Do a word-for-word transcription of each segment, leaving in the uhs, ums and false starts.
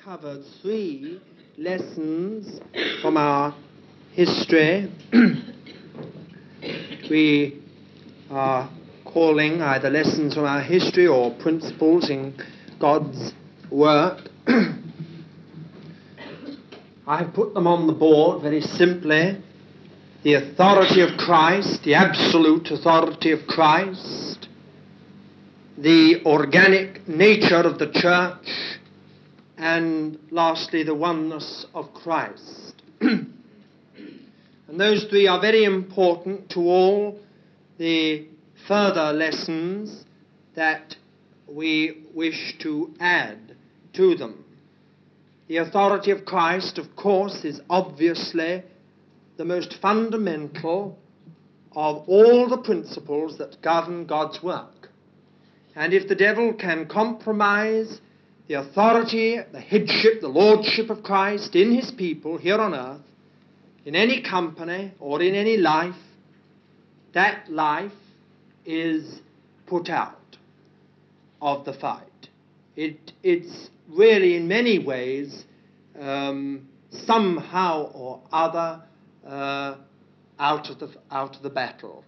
covered three lessons from our history. We are calling either lessons from our history or principles in God's work. I've put them on the board very simply. The authority of Christ, the absolute authority of Christ, the organic nature of the church, and lastly, the oneness of Christ. And those three are very important to all the further lessons that we wish to add to them. The authority of Christ, of course, is obviously the most fundamental of all the principles that govern God's work. And if the devil can compromise the authority, the headship, the lordship of Christ in his people here on earth, in any company or in any life, that life is put out of the fight. It, it's really in many ways um, somehow or other uh, out of the, out of the battle.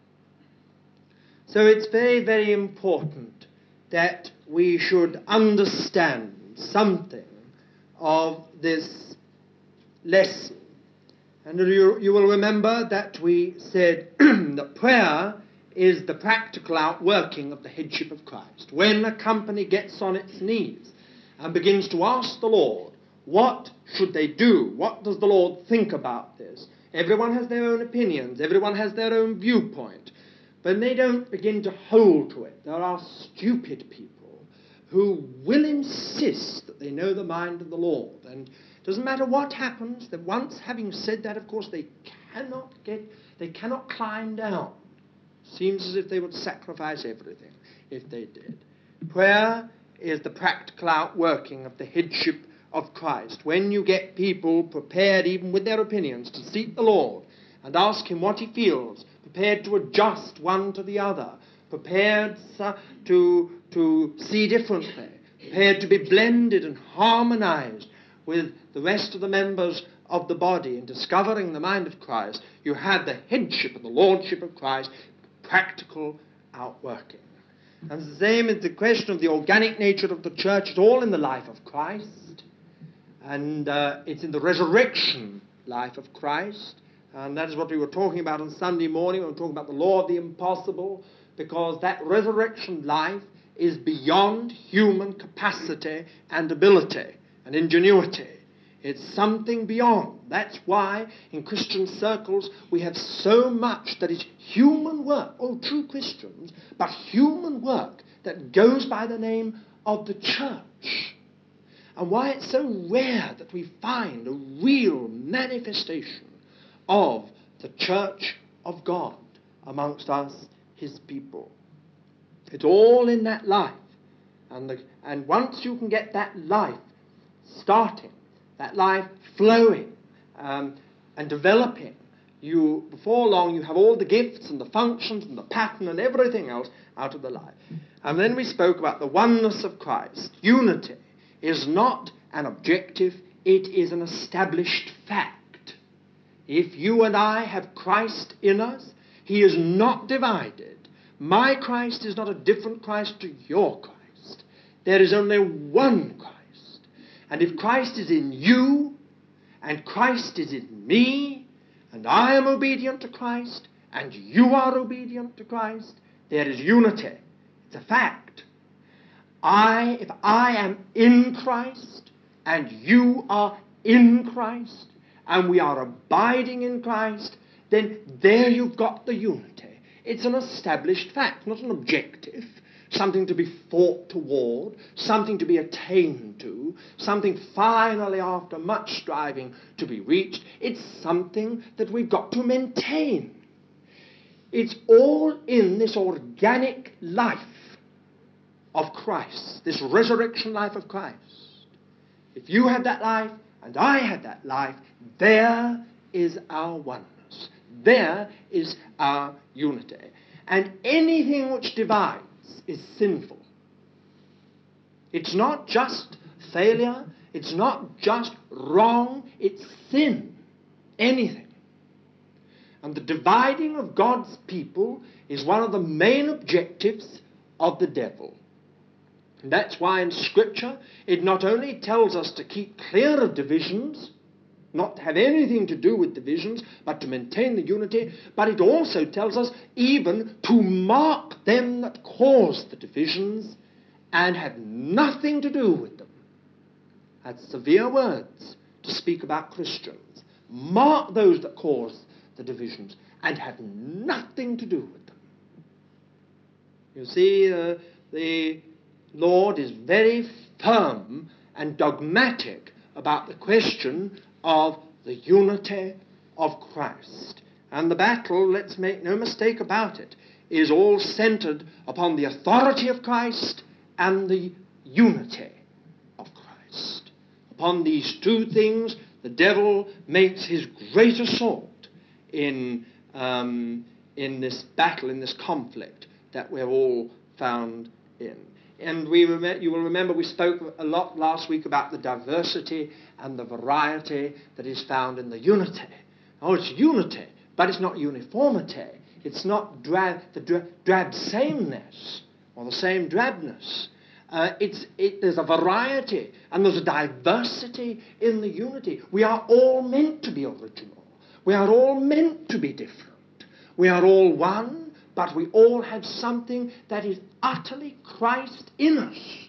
So it's very, very important that we should understand something of this lesson. And you, you will remember that we said that prayer is the practical outworking of the headship of Christ. When a company gets on its knees and begins to ask the Lord, what should they do? What does the Lord think about this? Everyone has their own opinions. Everyone has their own viewpoint. But they don't begin to hold to it. There are stupid people who will insist that they know the mind of the Lord. And it doesn't matter what happens, that once having said that, of course, they cannot get, they cannot climb down. Seems as if they would sacrifice everything if they did. Prayer is the practical outworking of the headship of Christ. When you get people prepared, even with their opinions, to seek the Lord and ask him what he feels, prepared to adjust one to the other, prepared to, to see differently, prepared to be blended and harmonized with the rest of the members of the body in discovering the mind of Christ, you have the headship and the lordship of Christ, practical outworking. And the same is the question of the organic nature of the church. It's all in the life of Christ. And uh, it's in the resurrection life of Christ. And that is what we were talking about on Sunday morning. We were talking about the law of the impossible, because that resurrection life is beyond human capacity and ability and ingenuity. It's something beyond. That's why in Christian circles we have so much that is human work. Oh, true Christians, but human work that goes by the name of the church. And why it's so rare that we find a real manifestation of the church of God amongst us, his people. It's all in that life. And, the, and once you can get that life starting, that life flowing um, and developing, you, before long you have all the gifts and the functions and the pattern and everything else out of the life. And then we spoke about the oneness of Christ. Unity is not an objective, it is an established fact. If you and I have Christ in us, he is not divided. My Christ is not a different Christ to your Christ. There is only one Christ. And if Christ is in you, and Christ is in me, and I am obedient to Christ, and you are obedient to Christ, there is unity. It's a fact. I, if I am in Christ, and you are in Christ, and we are abiding in Christ, then there you've got the unity. It's an established fact, not an objective, something to be fought toward, something to be attained to, something finally, after much striving, to be reached. It's something that we've got to maintain. It's all in this organic life of Christ, this resurrection life of Christ. If you have that life, and I have that life, there is our oneness. There is our unity. And anything which divides is sinful. It's not just failure. It's not just wrong, it's sin. Anything. And the dividing of God's people is one of the main objectives of the devil. And that's why in Scripture it not only tells us to keep clear of divisions, not to have anything to do with divisions, but to maintain the unity, but it also tells us even to mark them that cause the divisions and have nothing to do with them. That's severe words to speak about Christians. Mark those that cause the divisions and have nothing to do with them. You see, uh, the Lord is very firm and dogmatic about the question of the unity of Christ. And the battle, let's make no mistake about it, is all centered upon the authority of Christ and the unity of Christ. Upon these two things, the devil makes his great assault in, um, in this battle, in this conflict that we're all found in. And we rem- you will remember we spoke a lot last week about the diversity and the variety that is found in the unity. Oh, it's unity, but it's not uniformity. It's not drab, the dra- drab sameness or the same drabness. Uh, it's, it, there's a variety and there's a diversity in the unity. We are all meant to be original. We are all meant to be different. We are all one, but we all have something that is utterly Christ in us.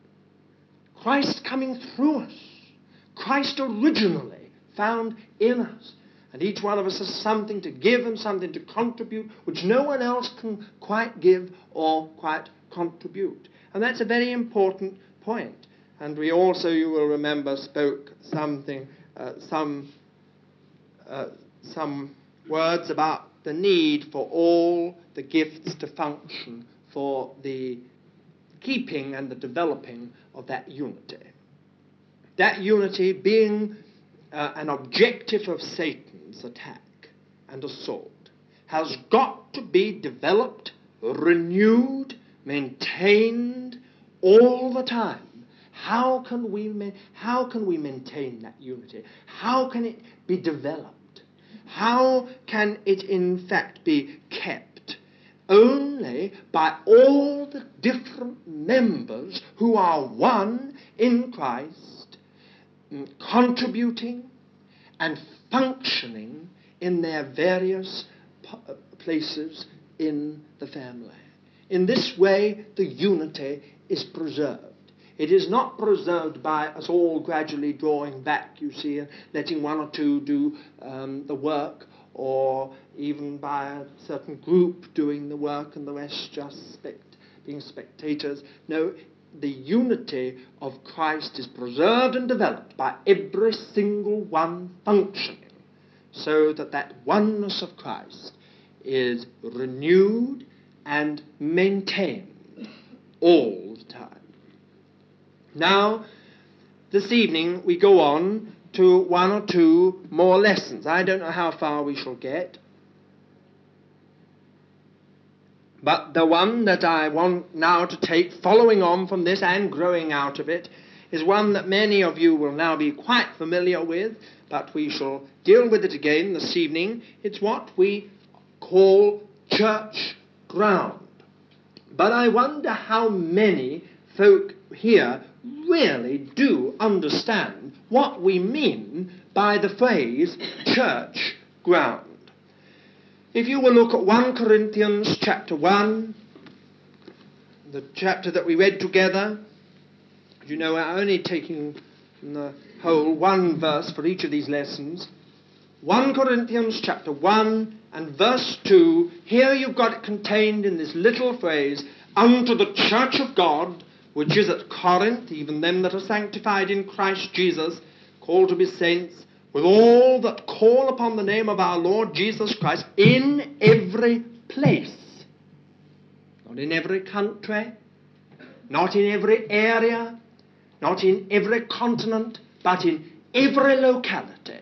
Christ coming through us. Christ originally found in us. And each one of us has something to give and something to contribute which no one else can quite give or quite contribute. And that's a very important point. And we also, you will remember, spoke something, uh, some, uh, some words about the need for all the gifts to function for the keeping and the developing of that unity. That unity being uh, an objective of Satan's attack and assault has got to be developed, renewed, maintained all the time. How can we ma- how can we maintain that unity? How can it be developed? How can it in fact be kept? Only by all the different members who are one in Christ, contributing and functioning in their various places in the family. In this way, the unity is preserved. It is not preserved by us all gradually drawing back, you see, and letting one or two do um, the work, or even by a certain group doing the work and the rest just spect- being spectators. No, the unity of Christ is preserved and developed by every single one functioning, so that that oneness of Christ is renewed and maintained all the time. Now, this evening we go on to one or two more lessons. I don't know how far we shall get, but the one that I want now to take, following on from this and growing out of it, is one that many of you will now be quite familiar with, but we shall deal with it again this evening. It's what we call church ground. But I wonder how many folk here really do understand what we mean by the phrase church ground. If you will look at First Corinthians chapter one, the chapter that we read together, you know, we're only taking from the whole one verse for each of these lessons. First Corinthians chapter one and verse two, here you've got it contained in this little phrase, unto the church of God, which is at Corinth, even them that are sanctified in Christ Jesus, called to be saints, with all that call upon the name of our Lord Jesus Christ, in every place. Not in every country, not in every area, not in every continent, but in every locality.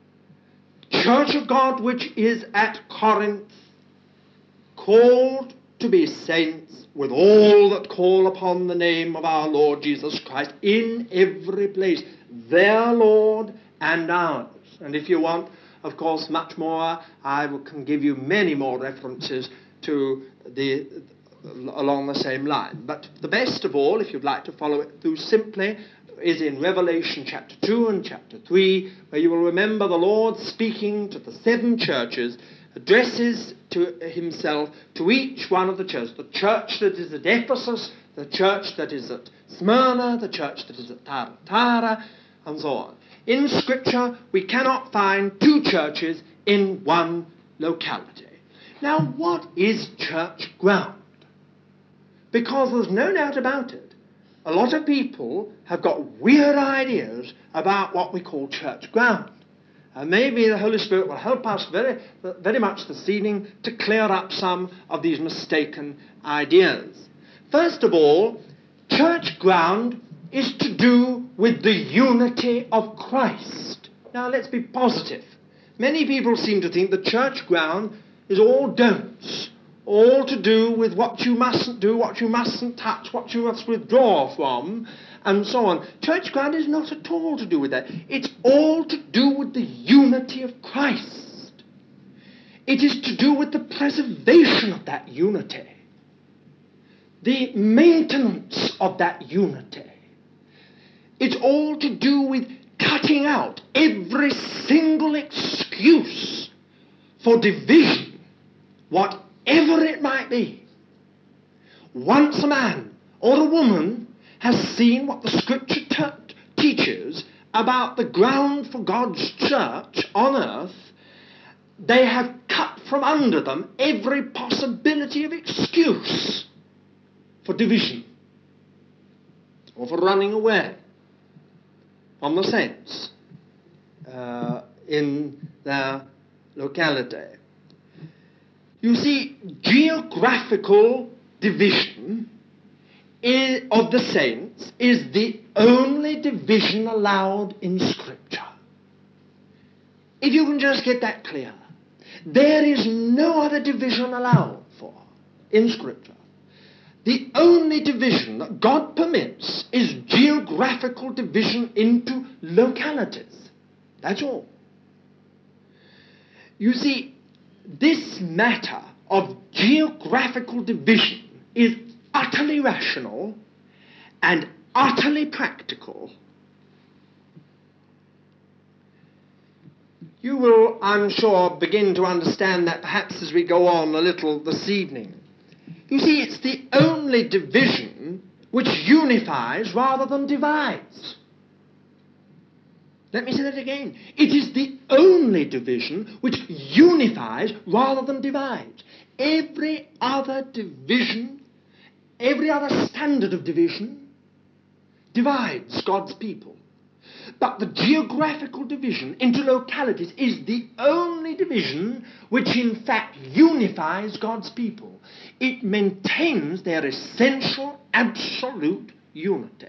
Church of God which is at Corinth, called to be saints with all that call upon the name of our Lord Jesus Christ in every place, their Lord and ours. And if you want, of course, much more, I can give you many more references to the along the same line. But the best of all, if you'd like to follow it through simply, is in Revelation chapter two and chapter three, where you will remember the Lord speaking to the seven churches, addresses to himself to each one of the churches, the church that is at Ephesus, the church that is at Smyrna, the church that is at Thyatira, and so on. In Scripture, we cannot find two churches in one locality. Now, what is church ground? Because there's no doubt about it, a lot of people have got weird ideas about what we call church ground. And maybe the Holy Spirit will help us very, very much this evening to clear up some of these mistaken ideas. First of all, church ground is to do with the unity of Christ. Now, let's be positive. Many people seem to think the church ground is all don'ts, all to do with what you mustn't do, what you mustn't touch, what you must withdraw from, and so on. Church ground is not at all to do with that. It's all to do with the unity of Christ. It is to do with the preservation of that unity, the maintenance of that unity. It's all to do with cutting out every single excuse for division, whatever it might be. Once a man or a woman has seen what the Scripture t- teaches about the ground for God's church on earth, they have cut from under them every possibility of excuse for division or for running away from the saints uh, in their locality. You see, geographical division is, of the saints is the only division allowed in Scripture. If you can just get that clear, there is no other division allowed for in Scripture. The only division that God permits is geographical division into localities. That's all. You see, this matter of geographical division is utterly rational and utterly practical. You will, I'm sure, begin to understand that perhaps as we go on a little this evening. You see, it's the only division which unifies rather than divides. Let me say that again. It is the only division which unifies rather than divides. Every other division, every other standard of division divides God's people. But the geographical division into localities is the only division which in fact unifies God's people. It maintains their essential, absolute unity.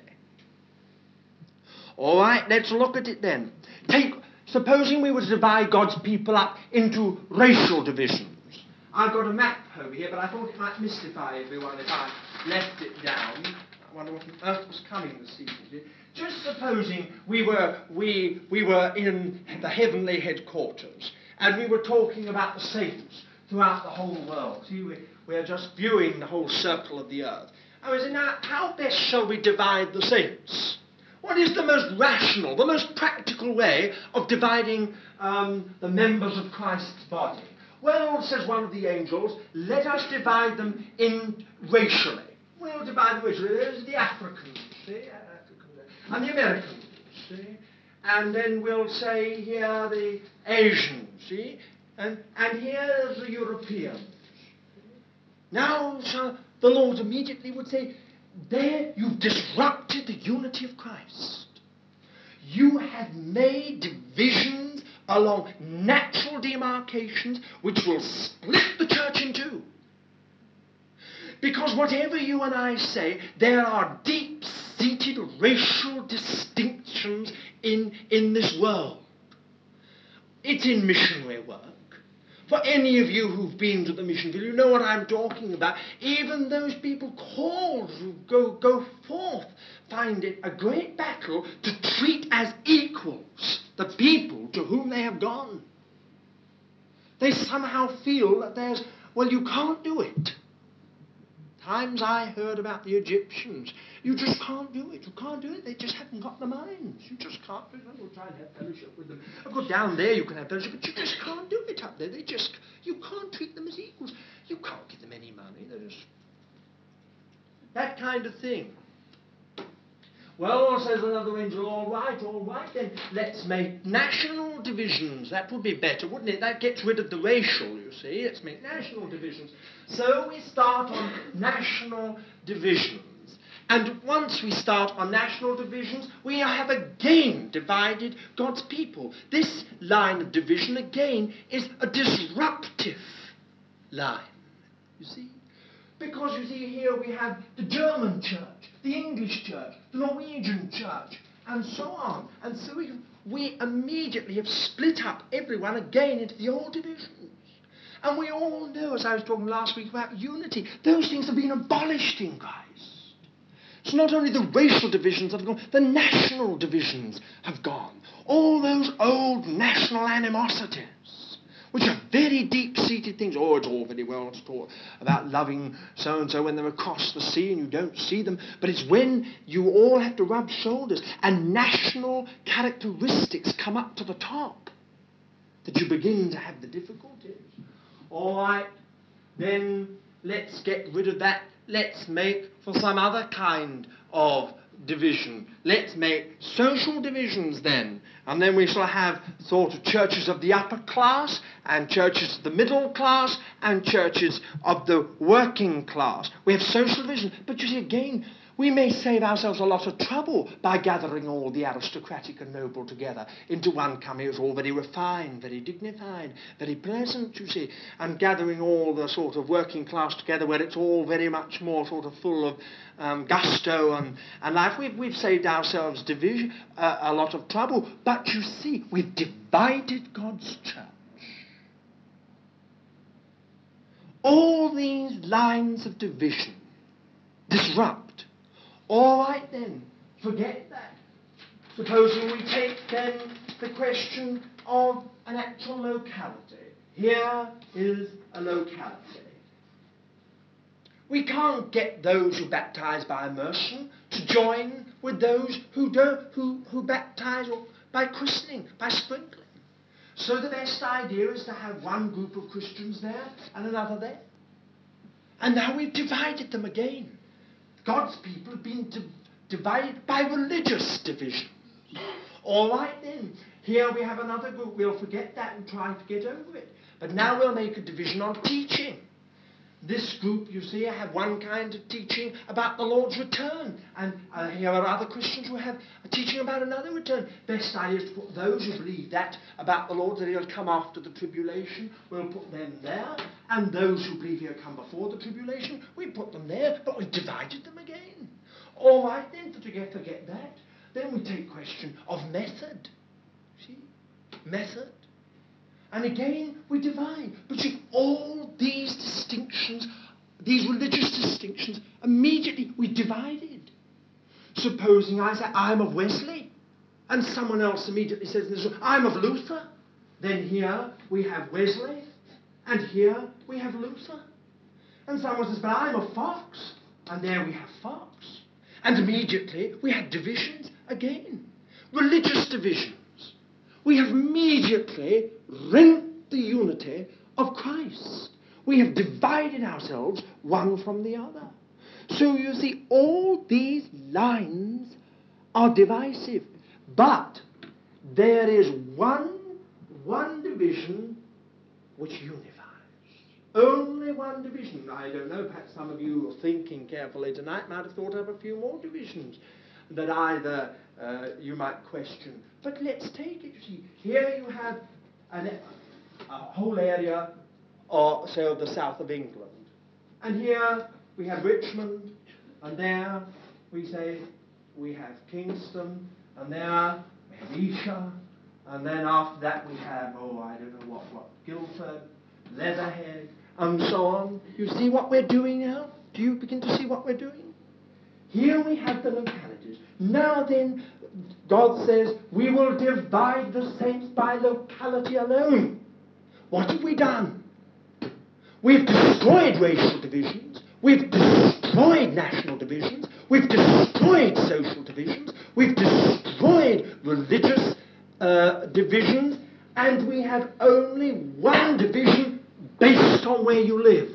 All right, let's look at it then. Take, supposing we were to divide God's people up into racial divisions. I've got a map over here, but I thought it might mystify everyone if I left it down. I wonder what on earth was coming this evening. Just supposing we were, we, we were in the heavenly headquarters, and we were talking about the saints throughout the whole world. See, we, we are just viewing the whole circle of the earth. I was saying, now, how best shall we divide the saints? What is the most rational, the most practical way of dividing um, the members of Christ's body? Well, says one of the angels, let us divide them in racially. We'll divide them racially. There's the Africans, see? And the Americans, see? And then we'll say here the Asians, see? And, and here's the Europeans. Now so the Lord immediately would say, there you've disrupted the unity of Christ. You have made divisions along natural demarcations which will split the church in two. Because whatever you and I say, there are deep-seated racial distinctions in, in this world. It's in missionary work. For any of you who've been to the mission field, you know what I'm talking about. Even those people called who go, go forth find it a great battle to treat as equals the people to whom they have gone. They somehow feel that there's, well, you can't do it. Times I heard about the Egyptians. You just can't do it. You can't do it. They just haven't got the minds. You just can't do it. We'll try and have fellowship with them. Of course, down there you can have fellowship, but you just can't do it up there. They just, you can't treat them as equals. You can't give them any money. They're just... that kind of thing. Well, says another angel, all right, all right, then let's make national divisions. That would be better, wouldn't it? That gets rid of the racial, you see. Let's make national divisions. So we start on national divisions. And once we start on national divisions, we have again divided God's people. This line of division, again, is a disruptive line, you see. Because, you see, here we have the German church, the English church, the Norwegian church, and so on. And so we, we immediately have split up everyone again into the old divisions. And we all know, as I was talking last week about unity, those things have been abolished in Christ. So not only the racial divisions have gone, the national divisions have gone. All those old national animosities, which are very deep-seated things. Oh, it's all very well to talk about loving so-and-so when they're across the sea and you don't see them. But it's when you all have to rub shoulders and national characteristics come up to the top that you begin to have the difficulties. All right, then let's get rid of that. Let's make for some other kind of division. Let's make social divisions then. And then we shall have sort of churches of the upper class and churches of the middle class and churches of the working class. We have social division. But you see, again, we may save ourselves a lot of trouble by gathering all the aristocratic and noble together into one company. It's all very refined, very dignified, very pleasant, you see, and gathering all the sort of working class together where it's all very much more sort of full of um, gusto and, and life. We've, we've saved ourselves division, uh, a lot of trouble. But you see, we've divided God's church. All these lines of division disrupt. All right then, forget that. Supposing we take then the question of an actual locality. Here is a locality. We can't get those who baptize by immersion to join with those who don't, who, who baptize by christening, by sprinkling. So the best idea is to have one group of Christians there and another there. And now we've divided them again. God's people have been di- divided by religious divisions. All right then, here we have another group. We'll forget that and try to get over it. But now we'll make a division on teaching. This group, you see, have one kind of teaching about the Lord's return. And uh, here are other Christians who have a teaching about another return. Best idea is to put those who believe that about the Lord, that he'll come after the tribulation, we'll put them there. And those who believe he'll come before the tribulation, we put them there. But we've divided them again. All right then, forget, forget that. Then we take question of method. See? Method. And again, we divide. But see, all these distinctions, these religious distinctions, immediately we divided. Supposing I say, I'm of Wesley, and someone else immediately says, I'm of Luther. Then here we have Wesley, and here we have Luther. And someone says, but I'm of Fox, and there we have Fox. And immediately we have divisions again. Religious divisions. We have immediately rent the unity of Christ. We have divided ourselves one from the other. So you see, all these lines are divisive. But there is one, one division which unifies. Only one division. I don't know, perhaps some of you are thinking carefully tonight might have thought of a few more divisions that either uh, you might question. But let's take it, you see. Here you have an, a whole area, or say, of the south of England. And here we have Richmond, and there we say we have Kingston, and there we have Esher, and then after that we have, oh, I don't know what, what, Guildford, Leatherhead, and so on. You see what we're doing now? Do you begin to see what we're doing? Here we have the localities. Now then, God says, we will divide the saints by locality alone. What have we done? We've destroyed racial divisions. We've destroyed national divisions. We've destroyed social divisions. We've destroyed religious uh, divisions. And we have only one division based on where you live.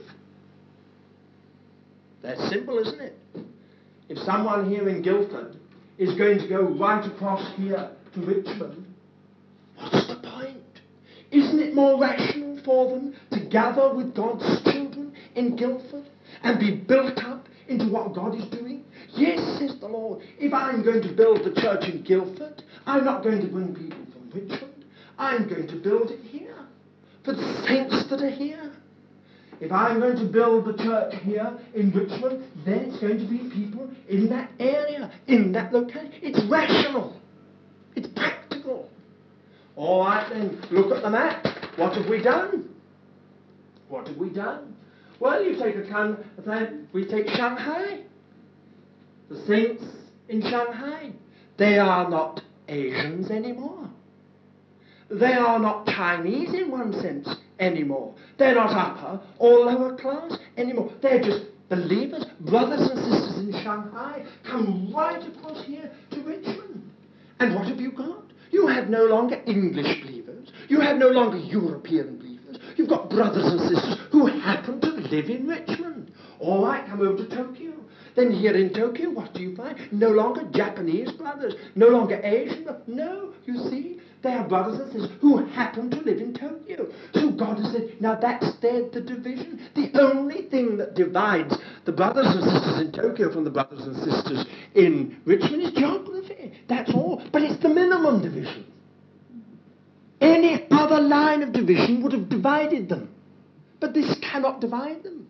That's simple, isn't it? If someone here in Guildford is going to go right across here to Richmond, what's the point? Isn't it more rational for them to gather with God's children in Guildford and be built up into what God is doing? Yes, says the Lord, if I'm going to build the church in Guildford, I'm not going to bring people from Richmond. I'm going to build it here for the saints that are here. If I'm going to build the church here in Richmond, then it's going to be people in that area, in that locality. It's rational. It's practical. All right then, look at the map. What have we done? What have we done? Well, you take a country, we take Shanghai. The saints in Shanghai. They are not Asians anymore. They are not Chinese in one sense anymore. They're not upper or lower class anymore. They're just believers, brothers and sisters in Shanghai, come right across here to Richmond. And what have you got? You have no longer English believers. You have no longer European believers. You've got brothers and sisters who happen to live in Richmond. All right, come over to Tokyo. Then here in Tokyo, what do you find? No longer Japanese brothers, no longer Asian brothers. No, you see, they are brothers and sisters who happen to live in Tokyo. So God has said, now that's their, the division. The only thing that divides the brothers and sisters in Tokyo from the brothers and sisters in Richmond is geography. That's all. But it's the minimum division. Any other line of division would have divided them. But this cannot divide them.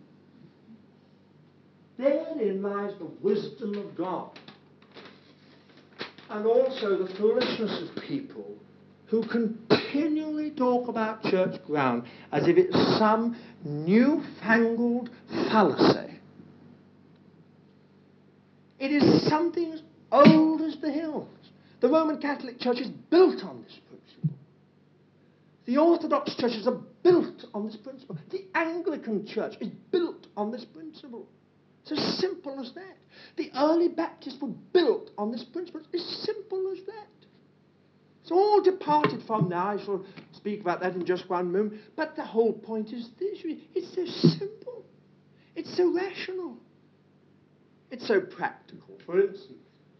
Therein lies the wisdom of God. And also the foolishness of people who continually talk about church ground as if it's some newfangled fallacy. It is something as old as the hills. The Roman Catholic Church is built on this principle. The Orthodox churches are built on this principle. The Anglican Church is built on this principle. It's as simple as that. The early Baptists were built on this principle. It's as simple as that. It's all departed from now. I shall speak about that in just one moment. But the whole point is this. It's so simple. It's so rational. It's so practical. For instance,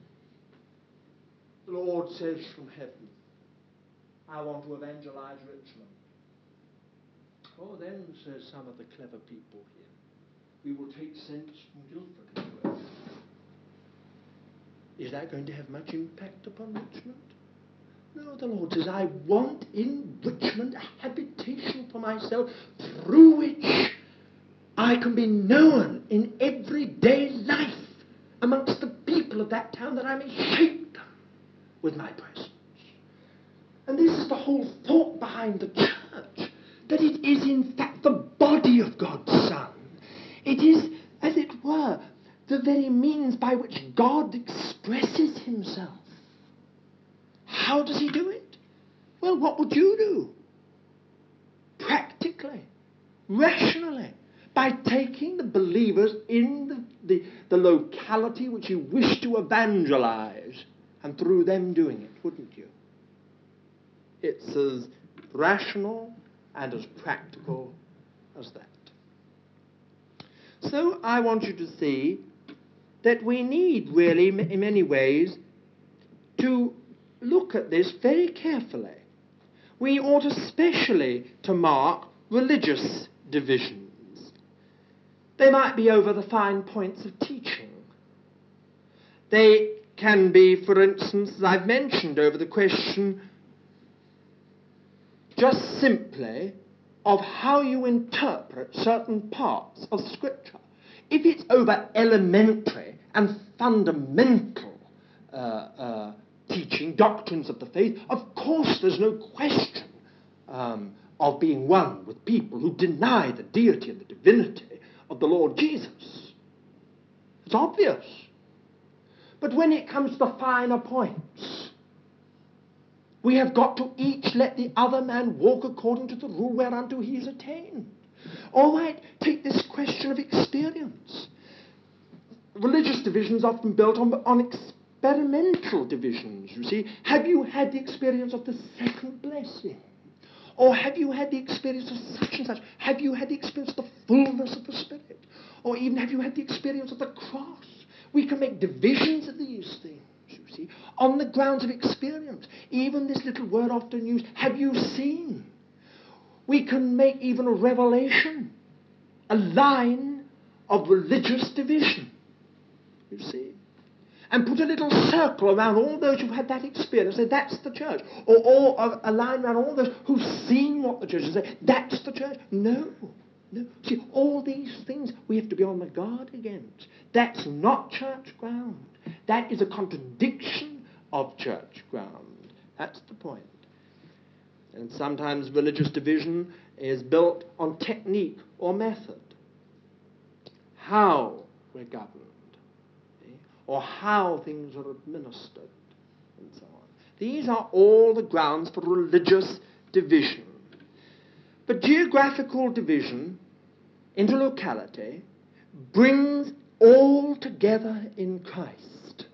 the Lord says from heaven, I want to evangelize Richmond. Oh, then, says some of the clever people here, we will take saints from Guildford as well. Is that going to have much impact upon Richmond? No, the Lord says, I want in Richmond a habitation for myself through which I can be known in everyday life amongst the people of that town, that I may shape them with my presence. And this is the whole thought behind the church, that it is in fact the body of God's Son. It is, as it were, the very means by which God expresses himself. How does he do it? Well, what would you do? Practically, rationally, by taking the believers in the, the, the locality which you wish to evangelize, and through them doing it, wouldn't you? It's as rational and as practical as that. So I want you to see that we need really, in many ways, to look at this very carefully. We ought especially to mark religious divisions. They might be over the fine points of teaching. They can be, for instance, as I've mentioned, over the question just simply of how you interpret certain parts of Scripture. If it's over elementary and fundamental uh, uh, teaching, doctrines of the faith, of course there's no question um, of being one with people who deny the deity and the divinity of the Lord Jesus. It's obvious. But when it comes to the finer points, we have got to each let the other man walk according to the rule whereunto he is attained. All right, take this question of experience. Religious division is often built on, on experimental divisions, you see. Have you had the experience of the second blessing? Or have you had the experience of such and such? Have you had the experience of the fullness of the Spirit? Or even have you had the experience of the cross? We can make divisions of these things, you see, on the grounds of experience. Even this little word often used, have you seen? We can make even a revelation, a line of religious division, you see, and put a little circle around all those who've had that experience, say, that's the church. Or, or a line around all those who've seen what the church is, say, that's the church. No, no. See, all these things we have to be on the guard against. That's not church ground. That is a contradiction of church ground. That's the point. And sometimes religious division is built on technique or method. How we're governed, or how things are administered, and so on. These are all the grounds for religious division. But geographical division into locality brings all together in Christ.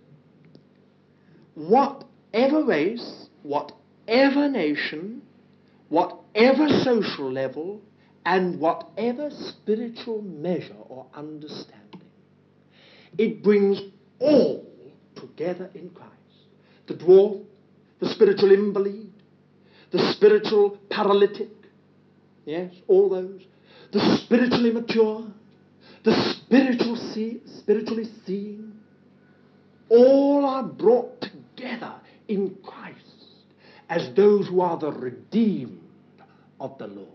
Whatever race, whatever nation, whatever social level, and whatever spiritual measure or understanding, it brings all together in Christ. The dwarf, the spiritual invalid, the spiritual paralytic, yes, all those, the spiritually mature, the spiritual see, spiritually seeing, all are brought together in Christ as those who are the redeemed of the Lord.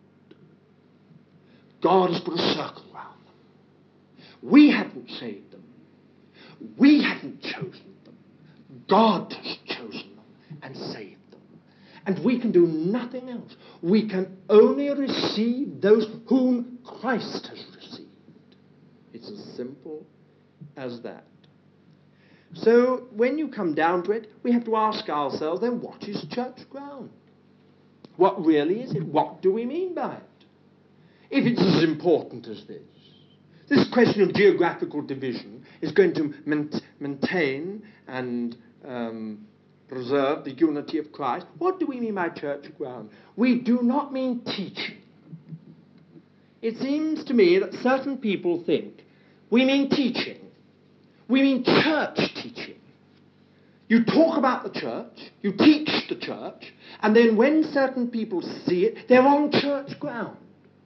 God has put a circle around them. We haven't saved them. We haven't chosen them. God has chosen them and saved them. And we can do nothing else. We can only receive those whom Christ has received. It's as simple as that. So when you come down to it, we have to ask ourselves, then, what is church ground? What really is it? What do we mean by it? If it's as important as this, this question of geographical division is going to maintain and um, preserve the unity of Christ. What do we mean by church ground? We do not mean teaching. It seems to me that certain people think we mean teaching. We mean church teaching. You talk about the church, you teach the church, and then when certain people see it, they're on church ground.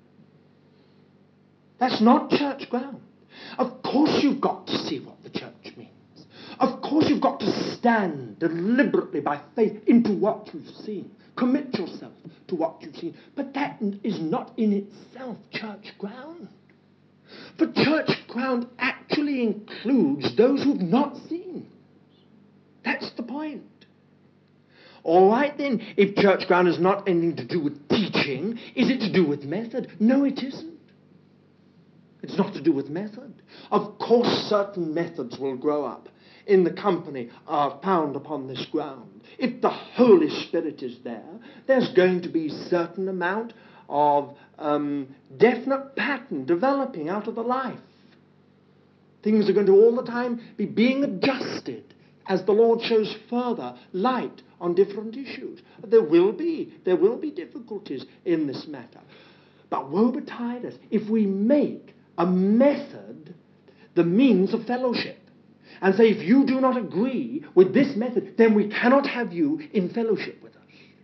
That's not church ground. Of course you've got to see what the church means. Of course you've got to stand deliberately by faith into what you've seen. Commit yourself to what you've seen. But that is not in itself church ground. For church ground actually includes those who've not seen. That's the point. All right then, if church ground has not anything to do with teaching, is it to do with method? No, it isn't. It's not to do with method. Of course, certain methods will grow up in the company are found upon this ground. If the Holy Spirit is there, there's going to be a certain amount of um, definite pattern developing out of the life. Things are going to all the time be being adjusted as the Lord shows further light on different issues. There will be, there will be difficulties in this matter. But woe betide us if we make a method the means of fellowship, and say, if you do not agree with this method, then we cannot have you in fellowship with us.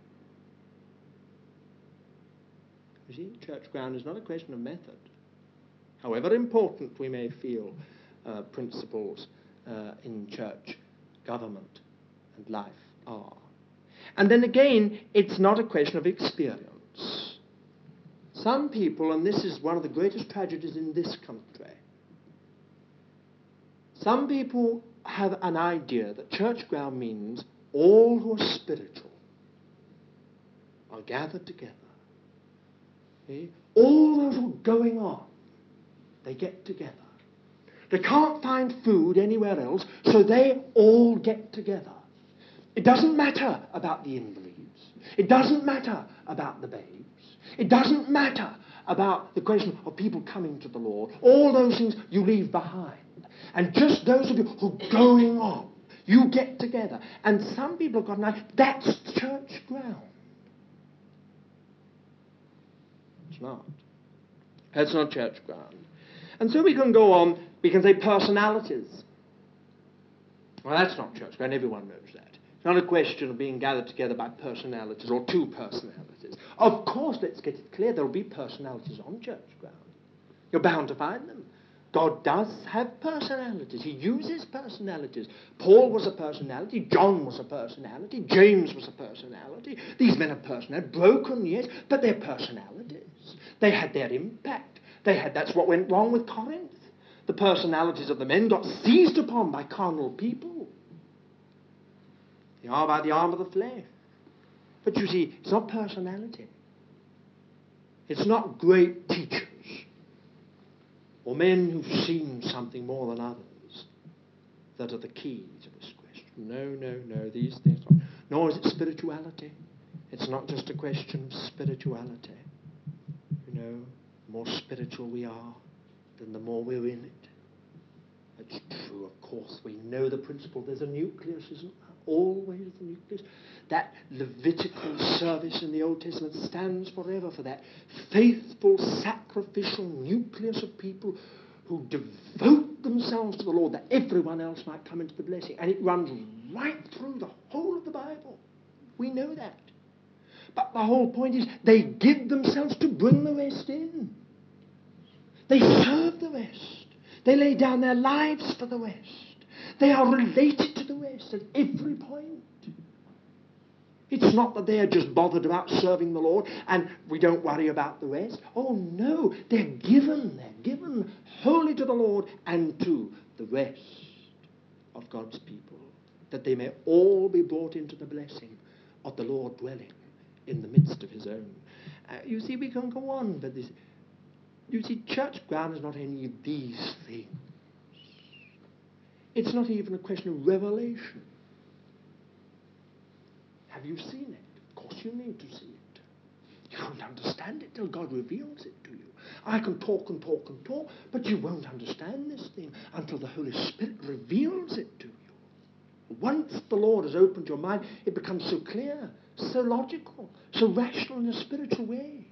You see, church ground is not a question of method, however important we may feel uh, principles uh, in church government and life are. And then again, it's not a question of experience. Some people, and this is one of the greatest tragedies in this country, some people have an idea that church ground means all who are spiritual are gathered together See? All those who are going on, they get together. They can't find food anywhere else, so they all get together. It doesn't matter about the invalids. It doesn't matter about the babes. It doesn't matter about the question of people coming to the Lord. All those things you leave behind. And just those of you who are going on, you get together. And some people have got an idea, that's church ground. It's not. That's not church ground. And so we can go on, we can say personalities. Well, that's not church ground, everyone knows that. It's not a question of being gathered together by personalities or two personalities. Of course, let's get it clear, there will be personalities on church ground. You're bound to find them. God does have personalities. He uses personalities. Paul was a personality. John was a personality. James was a personality. These men are personalities. Broken, yes, but they're personalities. They had their impact. They had, that's what went wrong with Corinth. The personalities of the men got seized upon by carnal people. They are by the arm of the flesh. But you see, it's not personality. It's not great teachers or men who've seen something more than others that are the key to this question. No, no, no, these things are, nor is it spirituality. It's not just a question of spirituality. You know, the more spiritual we are, then the more we're in it. It's true, of course. We know the principle. There's a nucleus, isn't there? Always the nucleus. That Levitical service in the Old Testament stands forever for that faithful, sacrificial nucleus of people who devote themselves to the Lord that everyone else might come into the blessing. And it runs right through the whole of the Bible. We know that. But the whole point is they give themselves to bring the rest in. They serve the rest. They lay down their lives for the rest. They are related to the rest at every point. It's not that they're just bothered about serving the Lord and we don't worry about the rest. Oh no, they're given, they're given wholly to the Lord and to the rest of God's people, that they may all be brought into the blessing of the Lord dwelling in the midst of his own. Uh, you see, we can go on, but this, you see, church ground is not any of these things. It's not even a question of revelation. Have you seen it? Of course you need to see it. You won't understand it till God reveals it to you. I can talk and talk and talk, but you won't understand this thing until the Holy Spirit reveals it to you. Once the Lord has opened your mind, it becomes so clear, so logical, so rational in a spiritual way.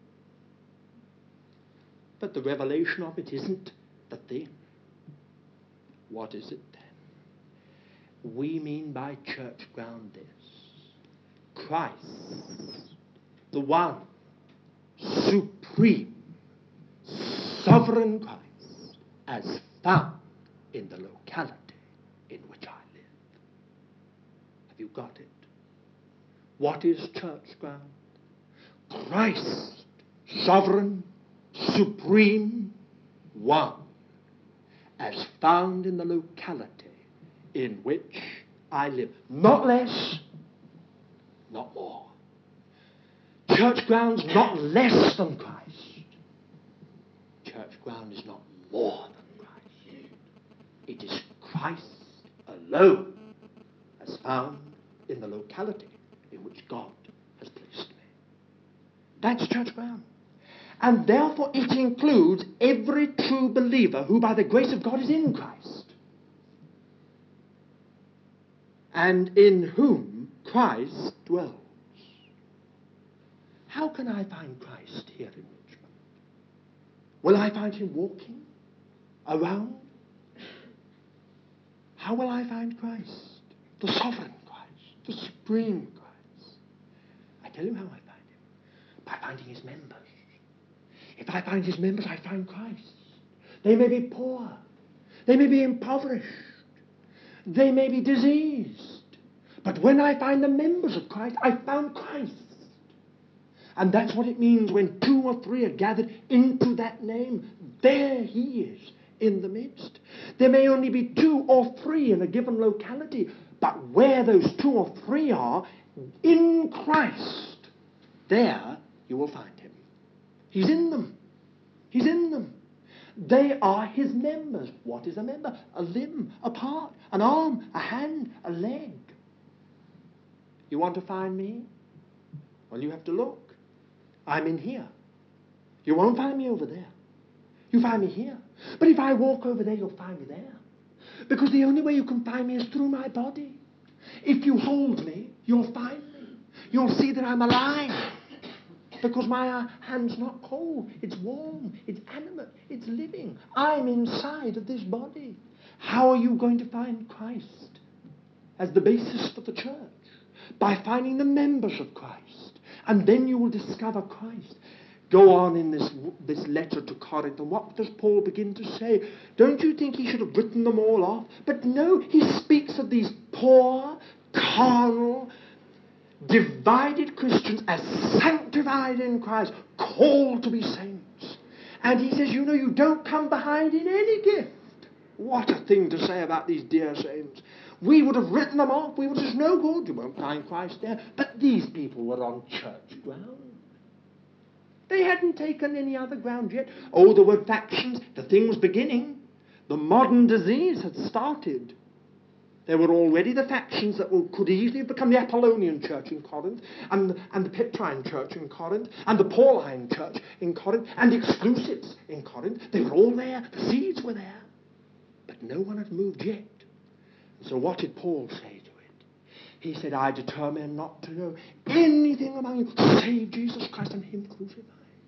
But the revelation of it isn't the thing. What is it then? We mean by church ground this. Christ, the one supreme, sovereign Christ, as found in the locality in which I live. Have you got it? What is church ground? Christ, sovereign, supreme, one, as found in the locality in which I live. Not less, not more. Church ground's not less than Christ. Church ground is not more than Christ. It is Christ alone as found in the locality in which God has placed me. That's church ground. And therefore it includes every true believer who by the grace of God is in Christ, and in whom Christ dwells. How can I find Christ here in Richmond? Will I find him walking around? How will I find Christ? The sovereign Christ, the supreme Christ. I tell you how I find him. By finding his members. If I find his members, I find Christ. They may be poor. They may be impoverished. They may be diseased. But when I find the members of Christ, I found Christ. And that's what it means when two or three are gathered into that name. There he is in the midst. There may only be two or three in a given locality, but where those two or three are, in Christ, there you will find him. He's in them. He's in them. They are his members. What is a member? A limb, a part, an arm, a hand, a leg. You want to find me? Well, you have to look. I'm in here. You won't find me over there. You find me here. But if I walk over there, you'll find me there. Because the only way you can find me is through my body. If you hold me, you'll find me. You'll see that I'm alive. Because my uh, hand's not cold. It's warm. It's animate. It's living. I'm inside of this body. How are you going to find Christ as the basis for the church? By finding the members of Christ. And then you will discover Christ. Go on in this, this letter to Corinth, and what does Paul begin to say? Don't you think he should have written them all off? But no, he speaks of these poor, carnal, divided Christians as sanctified in Christ, called to be saints. And he says, you know, you don't come behind in any gift. What a thing to say about these dear saints. We would have written them off. We would have said, no good, you won't find Christ there. But these people were on church ground. They hadn't taken any other ground yet. Oh, there were factions. The thing was beginning. The modern disease had started. There were already the factions that will, could easily have become the Apollonian church in Corinth, and the, and the Petrine church in Corinth, and the Pauline church in Corinth, and the exclusives in Corinth. They were all there. The seeds were there. But no one had moved yet. So what did Paul say to it? He said, I determine not to know anything among you save Jesus Christ and him crucified.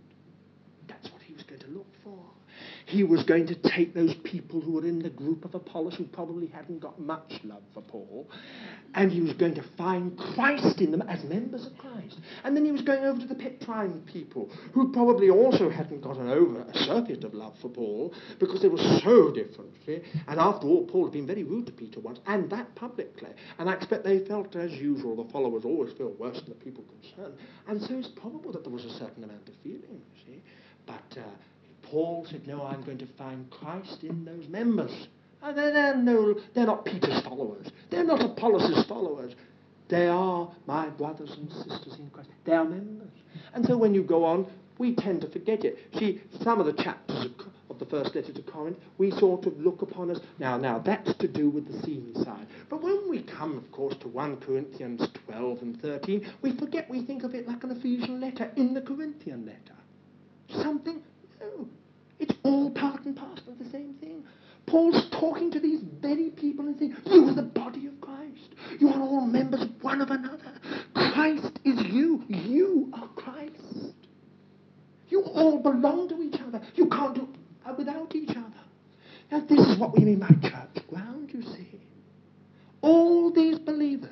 That's what he was going to look for. He was going to take those people who were in the group of Apollos, who probably hadn't got much love for Paul, and he was going to find Christ in them as members of Christ. And then he was going over to the Petrine people, who probably also hadn't gotten over a surfeit of love for Paul, because they were so different. See? And after all, Paul had been very rude to Peter once, and that publicly. And I expect they felt, as usual, the followers always feel worse than the people concerned. And so it's probable that there was a certain amount of feeling, see. But uh, Paul said, no, I'm going to find Christ in those members. And they're, they're, no, they're not Peter's followers. They're not Apollos' followers. They are my brothers and sisters in Christ. They are members. And so when you go on, we tend to forget it. See, some of the chapters of, of the first letter to Corinth, we sort of look upon as, now, now, that's to do with the seen side. But when we come, of course, to First Corinthians twelve and thirteen, we forget, we think of it like an Ephesian letter in the Corinthian letter. Something, no. It's all part and parcel of the same thing. Paul's talking to these very people and saying, you are the body of Christ. You are all members of one of another. Christ is you. You are Christ. You all belong to each other. You can't do it without each other. Now, this is what we mean by church ground, you see. All these believers.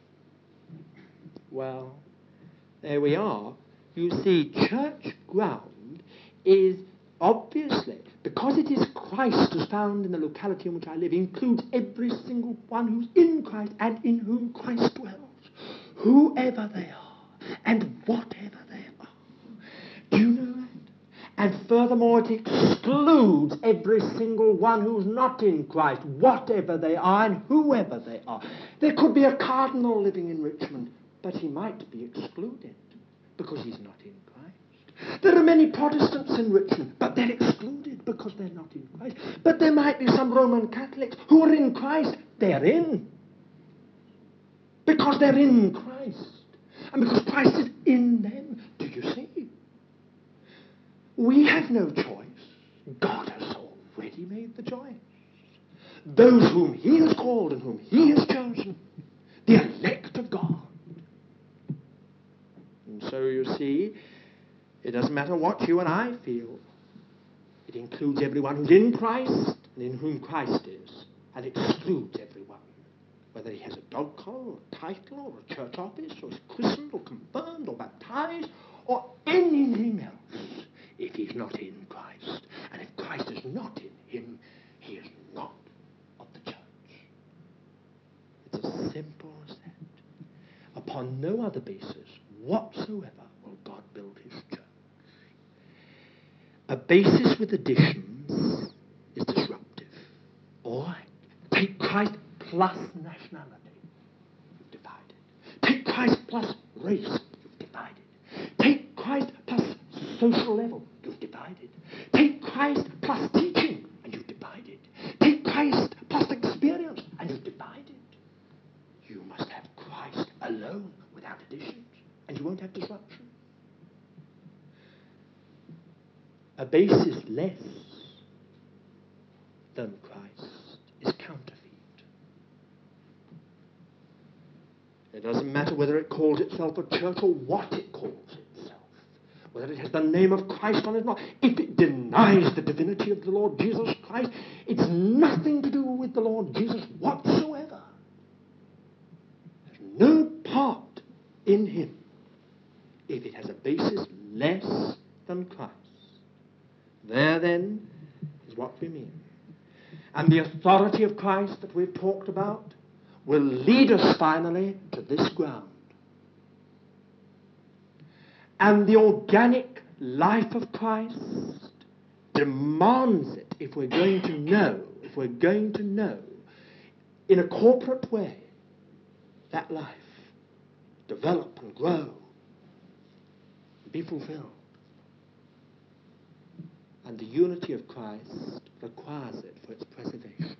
Well, there we are. You see, church ground is obviously, because it is Christ as found in the locality in which I live, includes every single one who's in Christ and in whom Christ dwells, whoever they are and whatever they are. Do you know that? And furthermore, it excludes every single one who's not in Christ, whatever they are and whoever they are. There could be a cardinal living in Richmond, but he might be excluded because he's not in Christ. There are many Protestants in Richmond, but they're excluded because they're not in Christ. But there might be some Roman Catholics who are in Christ. They're in. Because they're in Christ. And because Christ is in them. Do you see? We have no choice. God has already made the choice. Those whom he has called and whom he has chosen. The elect of God. And so you see, it doesn't matter what you and I feel. It includes everyone who's in Christ and in whom Christ is. And excludes everyone. Whether he has a dog collar, or a title, or a church office, or is christened, or confirmed, or baptized, or anything else. If he's not in Christ. And if Christ is not in him, he is not of the church. It's as simple as that. Upon no other basis whatsoever will God build his church. A basis with additions is disruptive. All right. Take Christ plus nationality. You've divided. Take Christ plus race. You've divided. Take Christ plus social level. and you won't have disruption. A basis less than Christ is counterfeit. It doesn't matter whether it calls itself a church or what it calls itself, whether it has the name of Christ on it or not. If it denies the divinity of the Lord Jesus Christ, it's nothing to do with the Lord Jesus whatsoever. There's no part in him if it has a basis less than Christ. There then is what we mean. And the authority of Christ that we've talked about will lead us finally to this ground. And the organic life of Christ demands it if we're going to know, if we're going to know in a corporate way that life develop and grow and be fulfilled. And the unity of Christ requires it for its preservation.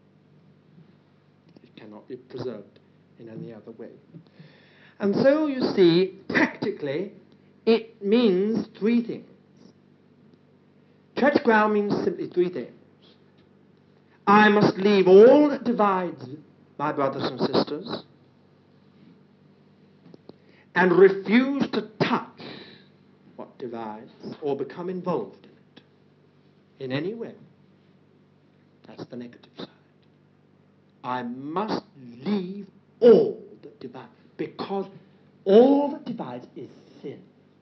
It cannot be preserved in any other way. And so, you see, practically, it means three things. Church ground means simply three things. I must leave all that divides my brothers and sisters and refuse to touch what divides or become involved in it in any way. That's the negative side. I must leave all that divides, because all that divides is sin.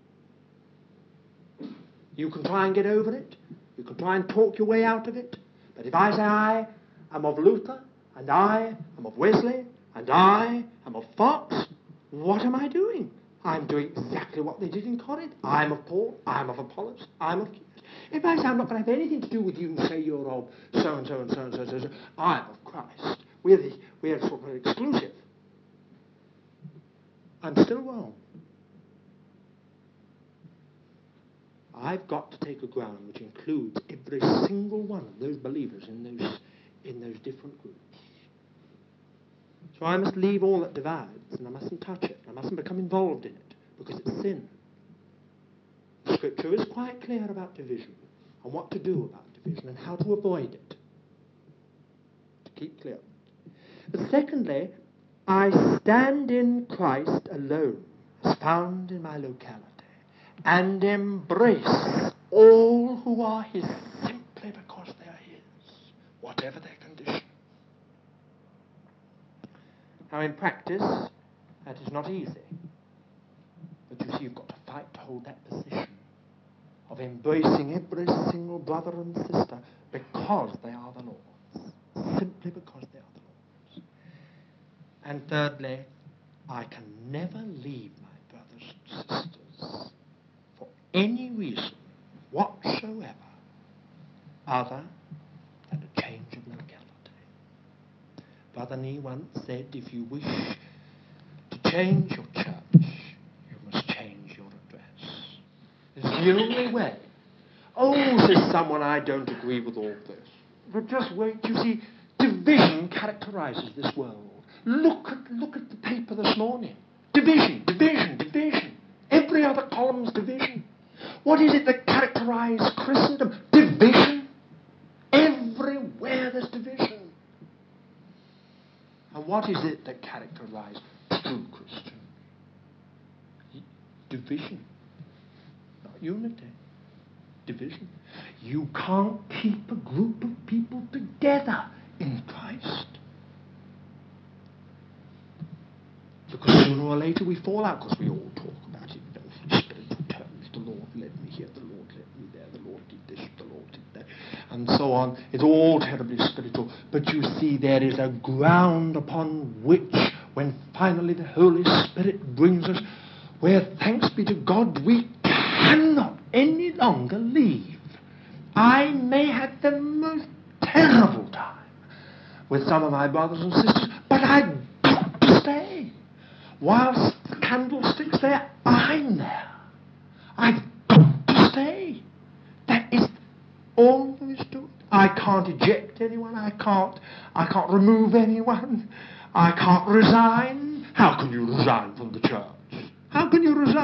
You can try and get over it. You can try and talk your way out of it. But if I say I am of Luther, and I am of Wesley, and I am of Fox, what am I doing? I'm doing exactly what they did in Corinth. I'm of Paul, I'm of Apollos, I'm of... If I say I'm not going to have anything to do with you and say you're of so-and-so and so-and-so and so-and-so, I'm of Christ. We're, the, we're sort of exclusive. I'm still wrong. I've got to take a ground which includes every single one of those believers in those, in those different groups. So I must leave all that divides, and I mustn't touch it. I mustn't become involved in it, because it's sin. Scripture is quite clear about division, and what to do about division, and how to avoid it. To keep clear. But secondly, I stand in Christ alone, as found in my locality, and embrace all who are his simply because they are his, whatever their condition. Now, in practice, that is not easy. But you see, you've got to fight to hold that position of embracing every single brother and sister because they are the Lord's. Simply because they are the Lord's. And thirdly, I can never leave my brothers and sisters for any reason whatsoever other than a change of locality. Brother Nee once said, if you wish to change your church, you must change your address. It's the only way. Oh, says someone, I don't agree with all this. But just wait, you see, division characterizes this world. Look at, look at the paper this morning. Division, division, division. Every other column's division. What is it that characterizes Christendom? Division. Everywhere there's division. And what is it that characterizes true Christian? Division. Not unity. Division. You can't keep a group of people together in Christ. Because sooner or later we fall out, because we all talk about it in those spiritual terms. The Lord led me here, the Lord led me there, the Lord did this, the Lord did that, and so on. It's all terribly spiritual. But you see, there is a ground upon which, when finally the Holy Spirit brings us, where, thanks be to God, we cannot any longer leave. I may have the most terrible time with some of my brothers and sisters, but I've got to stay. Whilst the candlestick's there, I'm there. I've got to stay. That is all there is to it. I can't eject anyone. I can't, I can't remove anyone. I can't resign. How can you resign from the church? How can you resign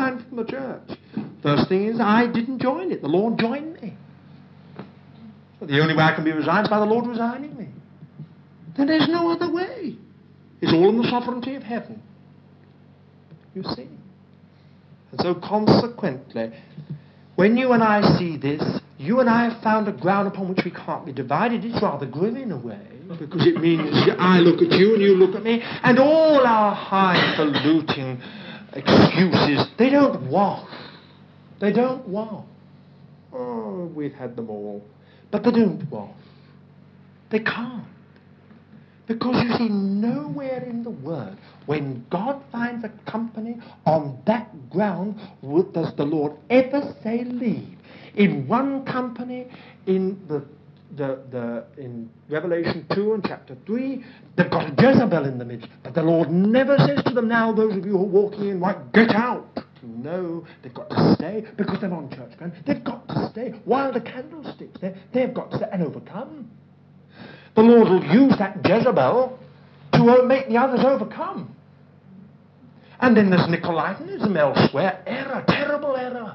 resigned from the church. First thing is, I didn't join it. The Lord joined me. The only way I can be resigned is by the Lord resigning me. Then there's no other way. It's all in the sovereignty of heaven. You see? And so consequently, when you and I see this, you and I have found a ground upon which we can't be divided. It's rather grim in a way, because it means I look at you and you look at me, and all our highfalutin excuses, they don't wash. They don't wash. Oh, we've had them all. But they don't wash. They can't. Because you see, nowhere in the Word, when God finds a company on that ground, does the Lord ever say leave. In one company, in the the the in Revelation two and chapter three, they've got a Jezebel in the midst, but the Lord never says to them, now those of you who are walking in white, get out. No, they've got to stay because they're on church ground. They've got to stay while the candlestick's there. They've got to stay and overcome. The Lord will use that Jezebel to make the others overcome. And then there's Nicolaitanism elsewhere. Error, terrible error.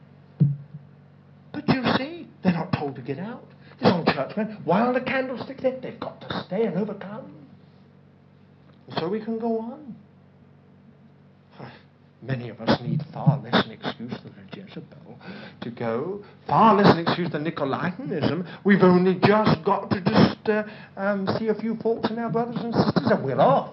But you see, they're not told to get out. They're on church ground. While the candlestick's there, they've got to stay and overcome. And so we can go on. Many of us need far less an excuse than a Jezebel to go, far less an excuse than Nicolaitanism. We've only just got to just uh, um, see a few faults in our brothers and sisters and we're off.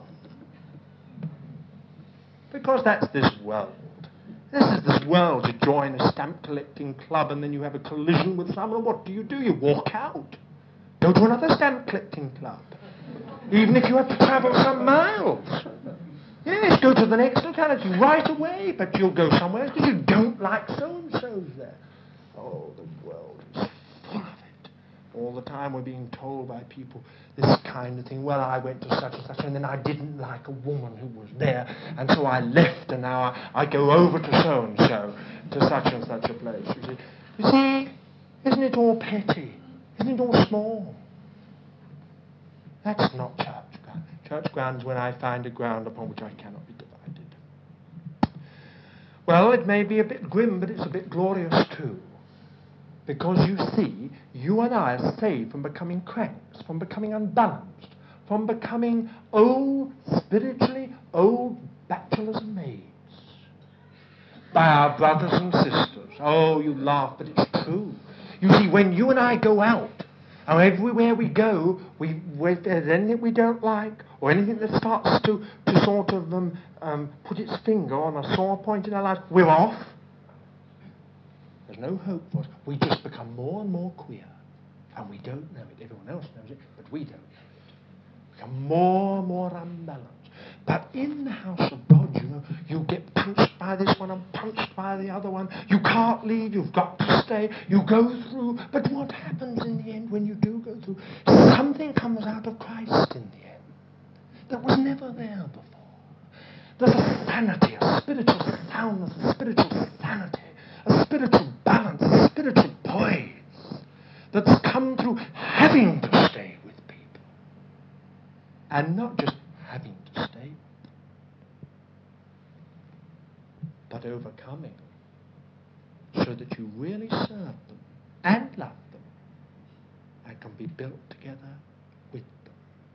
Because that's this world. This is this world. You join a stamp collecting club and then you have a collision with someone. What do you do? You walk out. Go to another stamp collecting club. Even if you have to travel some miles. Yes, go to the next locality right away, but you'll go somewhere else because you don't like so-and-so's there. Oh, the world is full of it. All the time we're being told by people this kind of thing. Well, I went to such and such, and then I didn't like a woman who was there, and so I left, and now I, I go over to so-and-so, to such and such a place. You see, you see, isn't it all petty? Isn't it all small? That's not church. Church ground is when I find a ground upon which I cannot be divided. Well, it may be a bit grim, but it's a bit glorious too. Because you see, you and I are saved from becoming cranks, from becoming unbalanced, from becoming old, spiritually old bachelors and maids. By our brothers and sisters. Oh, you laugh, but it's true. You see, when you and I go out, and everywhere we go, we, if there's anything we don't like, or anything that starts to, to sort of um, um, put its finger on a sore point in our lives, we're off. There's no hope for us. We just become more and more queer. And we don't know it. Everyone else knows it, but we don't know it. Become more and more unbalanced. But in the house of God, you know, you get punched by this one and punched by the other one. You can't leave. You've got to stay. You go through. But what happens in the end when you do go through? Something comes out of Christ in the end that was never there before. There's a sanity, a spiritual soundness, a spiritual sanity, a spiritual balance, a spiritual poise that's come through having to stay with people. And not just having to stay, but overcoming, so that you really serve them and love them and can be built together with them.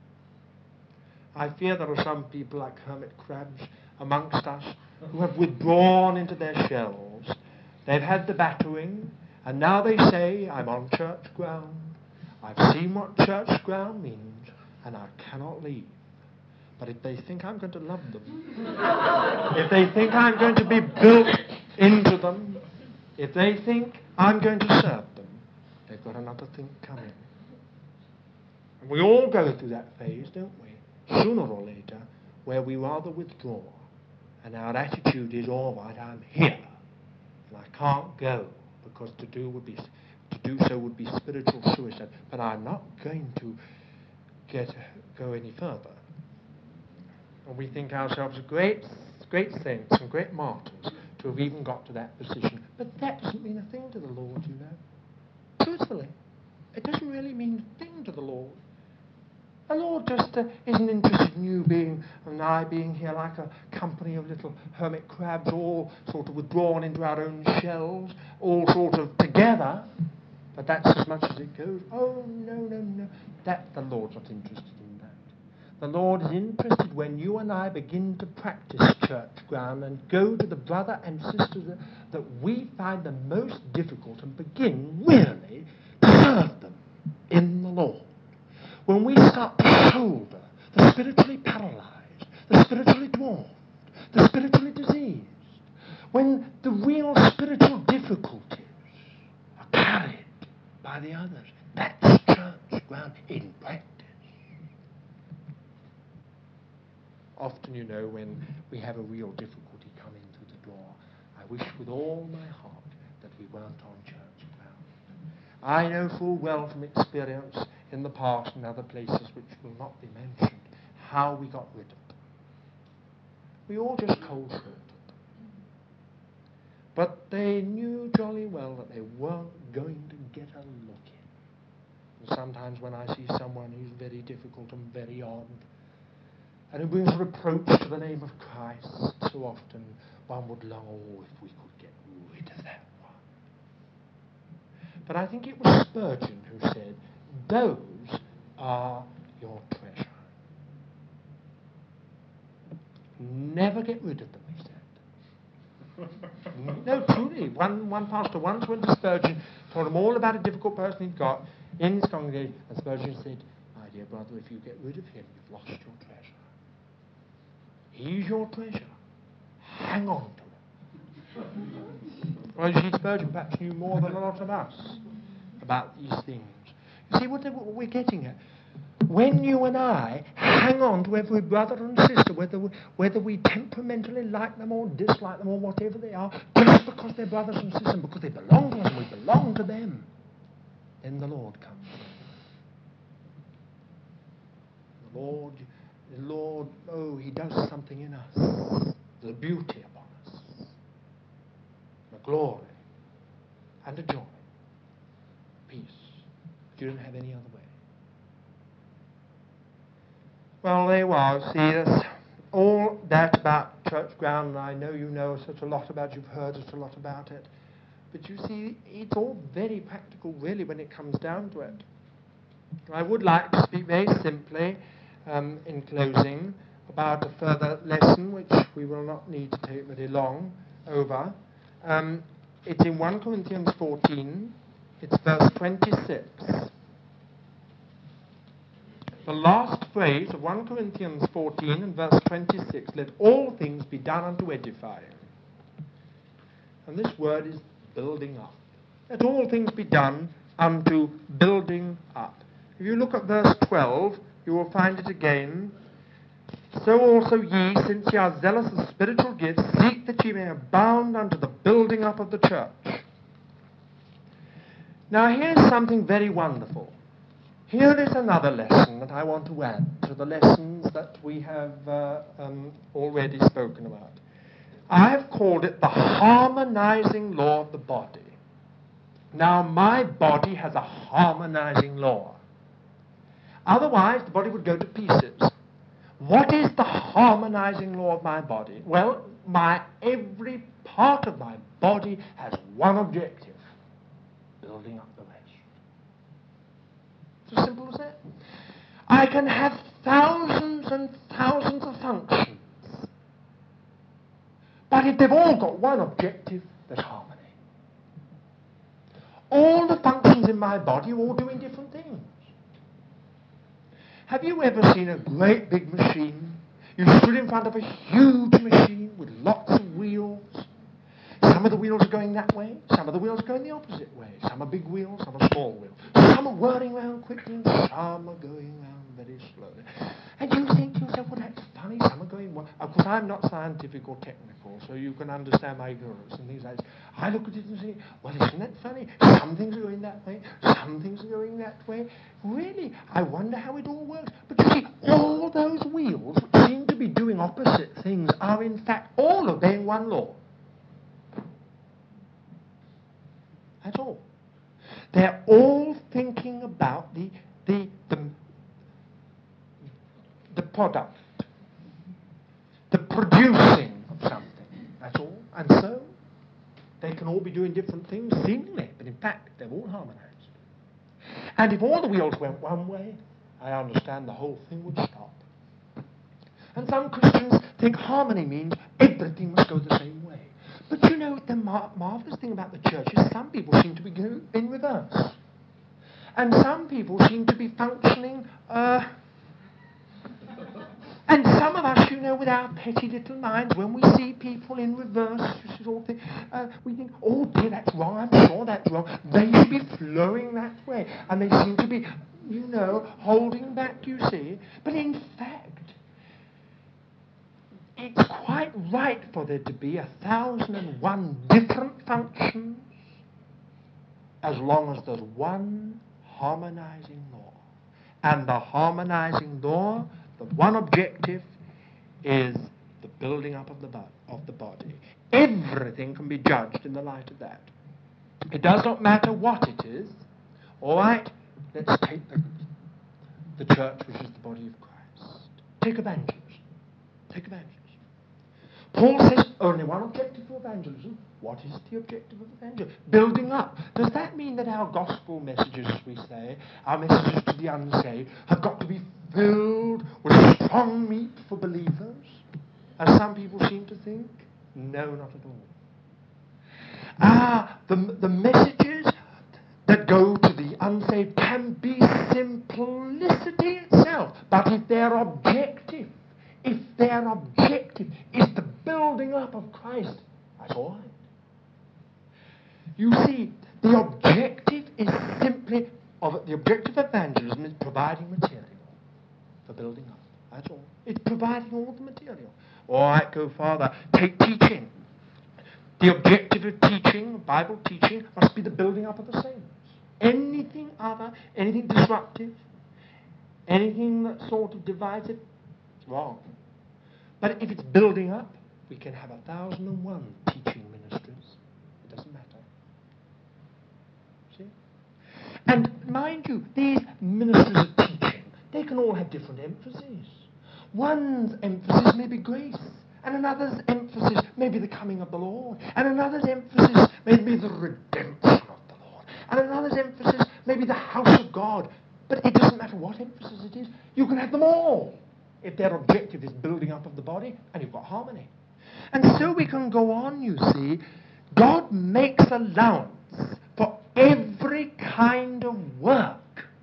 I fear there are some people like hermit crabs amongst us who have withdrawn into their shells. They've had the battering, and now they say, I'm on church ground. I've seen what church ground means, and I cannot leave. But if they think I'm going to love them, if they think I'm going to be built into them, if they think I'm going to serve them, they've got another thing coming. And we all go through that phase, don't we? Sooner or later, where we rather withdraw. And our attitude is, all right, I'm here. And I can't go, because to do would be to do so would be spiritual suicide. But I'm not going to get go any further. And we think ourselves great, great saints and great martyrs to have even got to that position. But that doesn't mean a thing to the Lord, you know. Truthfully, it doesn't really mean a thing to the Lord. The Lord just uh, isn't interested in you being, and I being here like a company of little hermit crabs, all sort of withdrawn into our own shells, all sort of together. But that's as much as it goes. Oh, no, no, no. That, the Lord's not interested in that. The Lord is interested when you and I begin to practice church ground and go to the brother and sister that, that we find the most difficult and begin really to serve them in the Lord. When we start to shoulder the spiritually paralyzed, the spiritually dwarfed, the spiritually diseased, when the real spiritual difficulties are carried by the others, that's church ground in practice. Often, you know, when we have a real difficulty coming through the door, I wish with all my heart that we weren't on church ground. I know full well from experience in the past and other places which will not be mentioned how we got rid of them. We all just cold-shorted. But they knew jolly well that they weren't going to get a look in. And sometimes when I see someone who's very difficult and very odd, and who brings reproach to the name of Christ, so often one would long, oh, if we could get rid of that one. But I think it was Spurgeon who said, those are your treasure. Never get rid of them, he said. No, truly. One, one pastor once went to Spurgeon, told him all about a difficult person he'd got in his congregation, and Spurgeon said, my dear brother, if you get rid of him, you've lost your treasure. He's your treasure. Hang on to him. Well, you see, Spurgeon perhaps knew more than a lot of us about these things. You see what we're getting at? When you and I hang on to every brother and sister, whether we, whether we temperamentally like them or dislike them or whatever they are, just because they're brothers and sisters, and because they belong to us and we belong to them, then the Lord comes. The Lord, the Lord, oh, he does something in us. The beauty upon us. The glory and the joy. Peace. You don't have any other way. Well, there was. See, that's all that about church ground, and I know you know such a lot about it, you've heard such a lot about it. But you see, it's all very practical, really, when it comes down to it. I would like to speak very simply, um, in closing, about a further lesson, which we will not need to take very long over. Um, it's in First Corinthians fourteen, it's verse twenty-six. The last phrase of First Corinthians fourteen and verse twenty-six, let all things be done unto edifying. And this word is building up. Let all things be done unto building up. If you look at verse twelve, you will find it again. So also ye, since ye are zealous of spiritual gifts, seek that ye may abound unto the building up of the church. Now here's something very wonderful. Here is another lesson that I want to add to the lessons that we have uh, um, already spoken about. I have called it the harmonizing law of the body. Now, my body has a harmonizing law. Otherwise, the body would go to pieces. What is the harmonizing law of my body? Well, my every part of my body has one objective: building up the rest. It's as simple as that. I can have thousands and thousands of functions, but if they've all got one objective, there's harmony. All the functions in my body are all doing different things. Have you ever seen a great big machine? You stood in front of a huge machine with lots of wheels. Some of the wheels are going that way, some of the wheels are going the opposite way. Some are big wheels, some are small wheels. Some are whirling around quickly, and some are going around very slowly. And you think to yourself, well, that's funny, some are going well. Of course, I'm not scientific or technical, so you can understand my ignorance and things like that. I look at it and say, well, isn't that funny? Some things are going that way, some things are going that way. Really, I wonder how it all works. But you see, all those wheels, which seem to be doing opposite things, are in fact all obeying one law. That's all. They're all thinking about the, the, the, product, the producing of something. That's all. And so, they can all be doing different things, seemingly, but in fact, they're all harmonized. And if all the wheels went one way, I understand the whole thing would stop. And some Christians think harmony means everything must go the same way. But you know, the mar- marvelous thing about the church is some people seem to be in reverse. And some people seem to be functioning, uh, and some of us, you know, with our petty little minds, when we see people in reverse, sort of thing, uh, we think, oh dear, that's wrong, I'm sure that's wrong. They should be flowing that way. And they seem to be, you know, holding back, you see. But in fact, it's quite right for there to be a thousand and one different functions as long as there's one harmonizing law. And the harmonizing law, the one objective, is the building up of the, bo- of the body. Everything can be judged in the light of that. It does not matter what it is. All right, let's take the, the church, which is the body of Christ. Take evangelism. Take evangelism. Paul says only one objective for evangelism. What is the objective of evangelism? Building up. Does that mean that our gospel messages, as we say, our messages to the unsaved, have got to be filled with strong meat for believers, as some people seem to think? No, not at all. Ah, the, the messages that go to the unsaved can be simplicity itself, but if they're objective, if their objective is the building up of Christ, that's all right. You see, the objective is simply, of the objective of evangelism is providing material for building up. That's all. It's providing all the material. All right, go farther. Take teaching. The objective of teaching, Bible teaching, must be the building up of the saints. Anything other, anything disruptive, anything that sort of divides it, it's wrong. But if it's building up, we can have a thousand and one teaching ministries. It doesn't matter. See? And mind you, these ministers of teaching, they can all have different emphases. One's emphasis may be grace, and another's emphasis may be the coming of the Lord, and another's emphasis may be the redemption of the Lord, and another's emphasis may be the house of God. But it doesn't matter what emphasis it is. You can have them all if their objective is building up of the body, and you've got harmony. And so we can go on, you see. God makes allowance for every kind of work,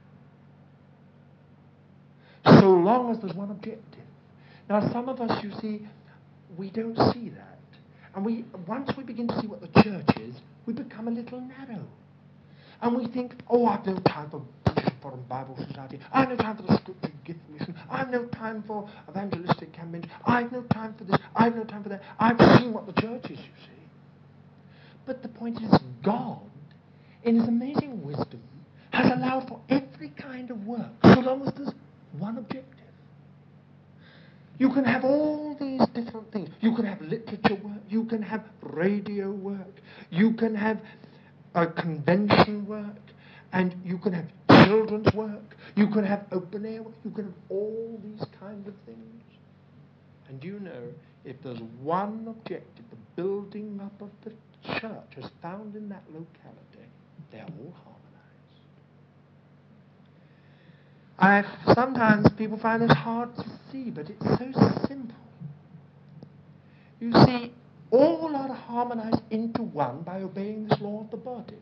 so long as there's one objective. Now, some of us, you see, we don't see that. And we, once we begin to see what the church is, we become a little narrow. And we think, oh, I've no time for British Foreign Bible Society. I've no time for the Scripture Gift Mission. I've no time for evangelistic campaigns. I've no time for this. I've no time for that. I've seen what the church is, you see. But the point is, God, in His amazing wisdom, has allowed for every kind of work, so long as there's one objective. You can have all these different things. You can have literature work. You can have radio work. You can have a convention work. And you can have children's work. You can have open air work. You can have all these kinds of things. And you know, if there's one objective, the building up of the church is found in that locality, they're all harmonized. I, sometimes people find it hard to see, but it's so simple. You see, all are harmonized into one by obeying this law of the body.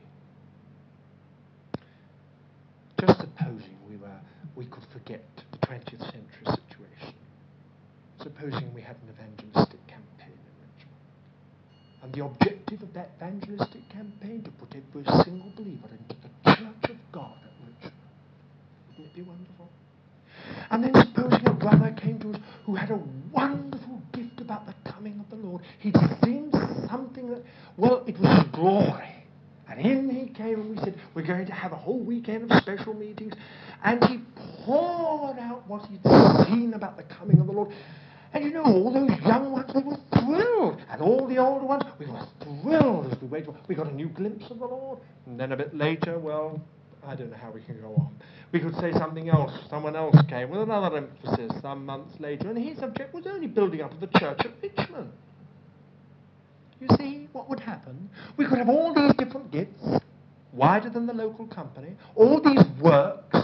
Just supposing we were, we could forget the twentieth century situation. Supposing we had an evangelistic campaign in Richmond. And the objective of that evangelistic campaign to put every single believer into the Church of God at Richmond. Wouldn't it be wonderful? And then supposing a brother came to us who had a wonderful gift about the coming of the Lord. He'd seen something that, well, it was His glory. And in he came and we said, we're going to have a whole weekend of special meetings. And he poured out what he'd seen about the coming of the Lord. And you know, all those young ones, they were thrilled. And all the older ones, we were thrilled as we waited. We got a new glimpse of the Lord. And then a bit later, well, I don't know how we can go on. We could say something else. Someone else came with another emphasis some months later, and his object was only building up of the church at Richmond. You see what would happen? We could have all these different gifts, wider than the local company, all these works,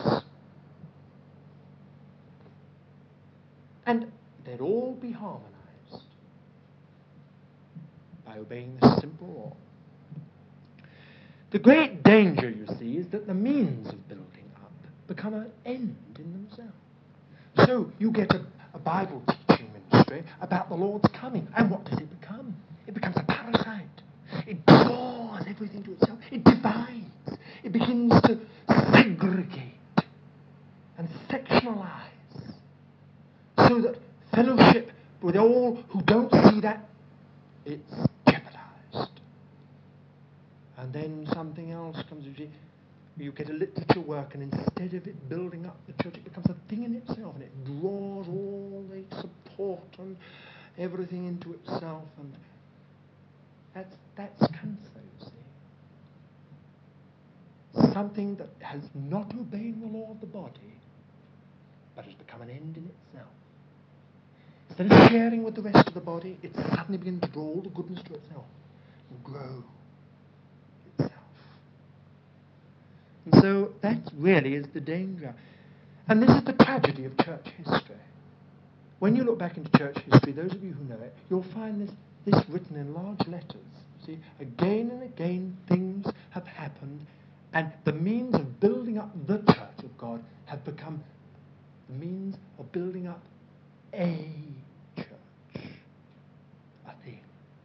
and they'd all be harmonized by obeying this simple law. The great danger, you see, is that the means of building up become an end in themselves. So you get a, a Bible teaching ministry about the Lord's coming, and what does it become? It becomes a parasite. It draws everything to itself. It divides. It begins to segregate and sectionalize, so that fellowship with all who don't see that, it's jeopardized. And then something else comes. You get a literature work, and instead of it building up the church, it becomes a thing in itself, and it draws all the support and everything into itself, and that's that's cancer, you see. Something that has not obeyed the law of the body, but has become an end in itself. Instead of sharing with the rest of the body, it suddenly begins to draw all the goodness to itself and grow itself. And so that really is the danger. And this is the tragedy of church history. When you look back into church history, those of you who know it, you'll find this, this written in large letters. See, again and again things have happened, and the means of building up the church of God have become the means of building up a church, a thing.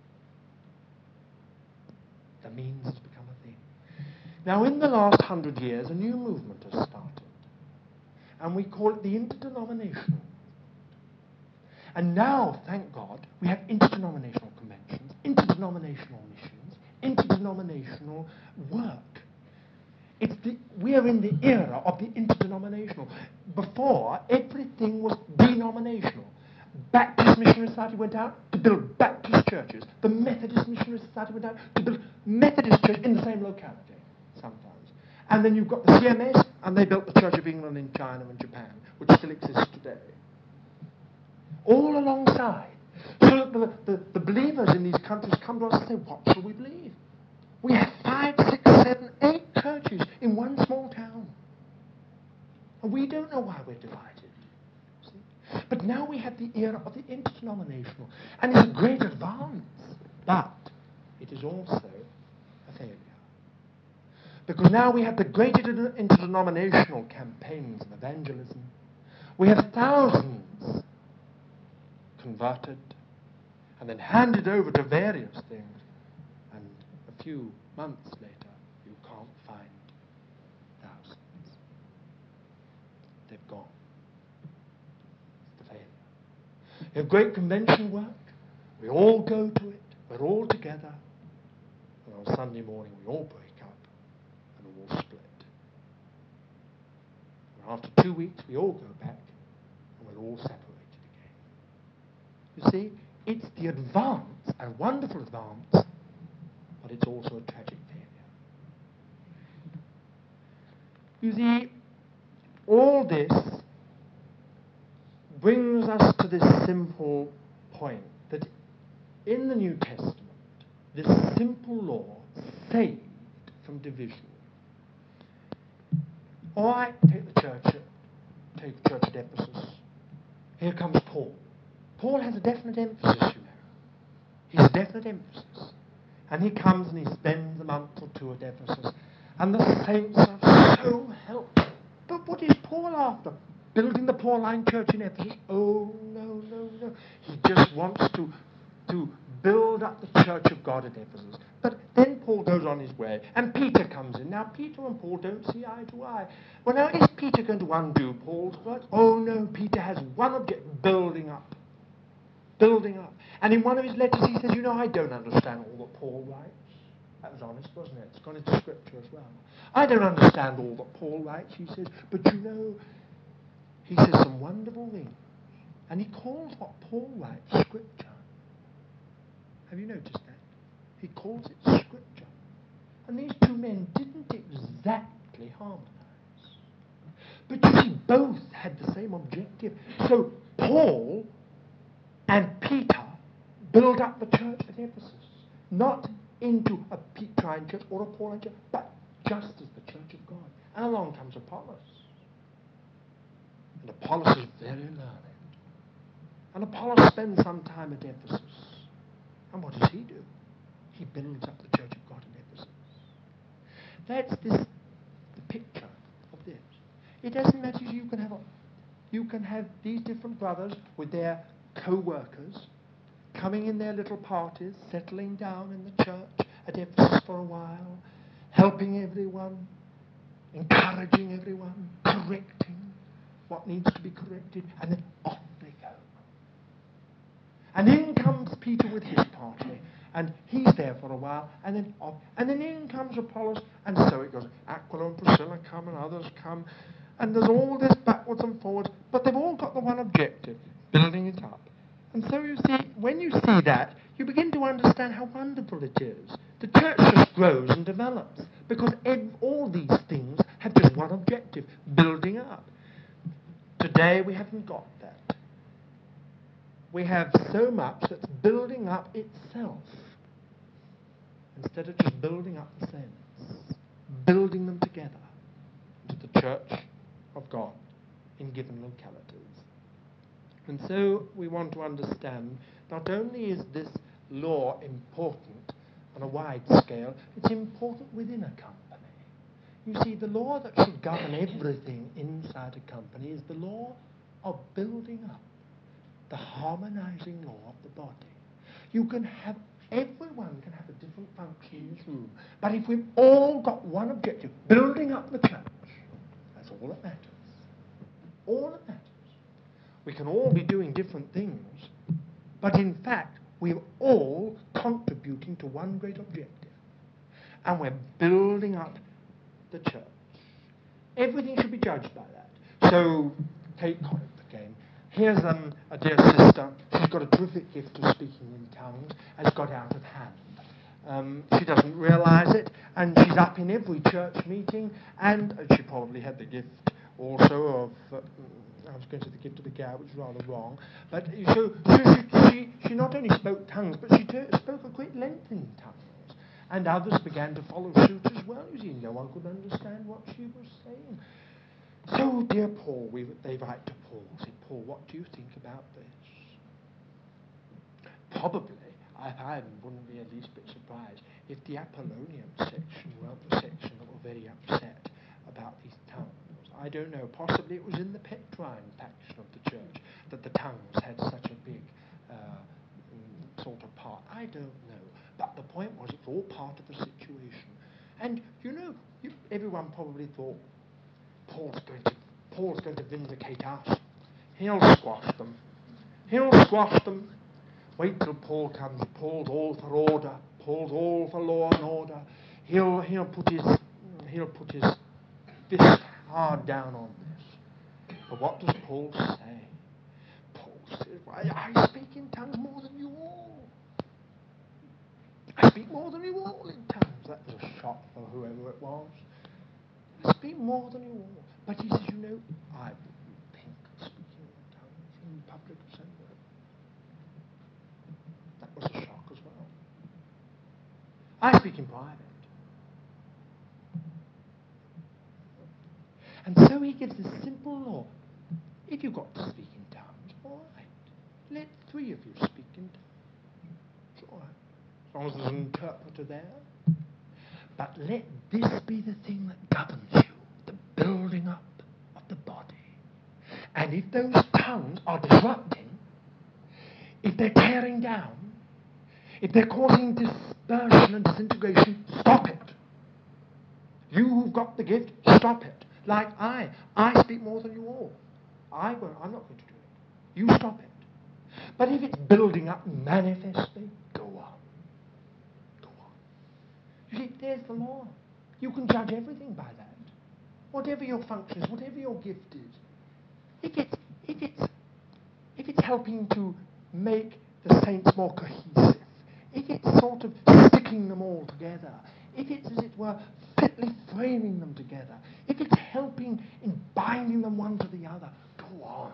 The means has become a thing. Now, in the last hundred years, a new movement has started, and we call it the interdenominational. And now, thank God, we have interdenominational conventions, interdenominational missions, interdenominational work. It's the, we are in the era of the interdenominational. Before, everything was denominational. Baptist Missionary Society went out to build Baptist churches. The Methodist Missionary Society went out to build Methodist churches in the same locality, sometimes. And then you've got the C M S, and they built the Church of England in China and Japan, which still exists today. All alongside. So that the, the, the believers in these countries come to us and say, what shall we believe? We have five, six, seven, eight churches in one small town. And we don't know why we're divided. See? But now we have the era of the interdenominational. And it's a great advance. But it is also a failure. Because now we have the great inter- interdenominational campaigns of evangelism. We have thousands converted and then handed over to various things, and a few months later you can't find thousands. They've gone. It's the failure. You have great convention work, we all go to it, we're all together, and on Sunday morning we all break up and we all split. And after two weeks we all go back and we're all separated. You see, it's the advance, a wonderful advance, but it's also a tragic failure. You see, all this brings us to this simple point, that in the New Testament, this simple law saved from division. All right, take the church, take the church at Ephesus. Here comes Paul. Paul has a definite emphasis, you know. He has a definite emphasis. And he comes and he spends a month or two at Ephesus. And the saints are so helped. But what is Paul after? Building the Pauline church in Ephesus? Oh, no, no, no. He just wants to, to build up the church of God at Ephesus. But then Paul goes on his way. And Peter comes in. Now, Peter and Paul don't see eye to eye. Well, now, is Peter going to undo Paul's work? Oh, no. Peter has one object, building up. Building up. And in one of his letters he says, you know, I don't understand all that Paul writes. That was honest, wasn't it? It's gone into Scripture as well. I don't understand all that Paul writes, he says, but you know, he says some wonderful things. And he calls what Paul writes Scripture. Have you noticed that? He calls it Scripture. And these two men didn't exactly perfectly harmonized. But you see, both had the same objective. So Paul and Peter build up the church at Ephesus, not into a Petrine church or a Pauline church, but just as the church of God. And along comes Apollos. And Apollos is very learned. And Apollos spends some time at Ephesus. And what does he do? He builds up the church of God in Ephesus. That's this, the picture of this. It doesn't matter if you can have a, you can have these different brothers with their co-workers coming in their little parties, settling down in the church at Ephesus for a while, helping everyone, encouraging everyone, correcting what needs to be corrected, and then off they go. And in comes Peter with his party, and he's there for a while, and then off. And then in comes Apollos, and so it goes. Aquila and Priscilla come, and others come, and there's all this backwards and forwards, but they've all got the one objective, building it up. And so you see, when you see that, you begin to understand how wonderful it is. The church just grows and develops, because ev- all these things have just one objective, building up. Today we haven't got that. We have so much that's building up itself, instead of just building up the saints, building them together into the church of God in given localities. And so we want to understand, not only is this law important on a wide scale, it's important within a company. You see, the law that should govern everything inside a company is the law of building up, the harmonizing law of the body. You can have, everyone can have a different function in this room, but if we've all got one objective, building up the church, that's all that matters. All that matters. We can all be doing different things, but in fact, we're all contributing to one great objective. And we're building up the church. Everything should be judged by that. So, take Corinth again. Here's um, a dear sister. She's got a terrific gift of speaking in tongues, has got out of hand. Um, she doesn't realize it, and she's up in every church meeting, and uh, she probably had the gift also of, uh, I was going to say the gift of the gab, which is rather wrong, but so, so she, she, she not only spoke tongues, but she t- spoke a great length in tongues. And others began to follow suit as well. You see, no one could understand what she was saying. So, dear Paul, we, they write to Paul, say, Paul, what do you think about this? Probably, I, I wouldn't be the least bit surprised if the Apollonian section weren't the section that were very upset about these tongues. I don't know, possibly it was in the Petrine faction of the church that the tongues had such a big uh, sort of part. I don't know. But the point was, it's all part of the situation. And, you know, you, everyone probably thought, Paul's going to Paul's going to vindicate us. He'll squash them. He'll squash them. Wait till Paul comes. Paul's all for order. Paul's all for law and order. He'll he'll put his he'll put his fist hard down on this. But what does Paul say? Paul says, I, I speak in tongues more than you all. I speak more than you all in tongues. That was a shock for whoever it was. I speak more than you all. But he says, you know, I wouldn't think of speaking in tongues in public assembly. That was a shock as well. I speak in private. And so he gives this simple law. If you've got to speak in tongues, all right. Let three of you speak in tongues. It's all right. As long as there's an interpreter there. But let this be the thing that governs you, the building up of the body. And if those tongues are disrupting, if they're tearing down, if they're causing dispersion and disintegration, stop it. You who've got the gift, stop it. Like I. I speak more than you all. I won't. I'm not going to do it. You stop it. But if it's building up manifestly, go on. Go on. You see, there's the law. You can judge everything by that. Whatever your function is, whatever your gift is. If it's, if it's, if it's helping to make the saints more cohesive, if it's sort of sticking them all together, if it's, as it were, fitly framing them together, if it's helping in binding them one to the other, go on.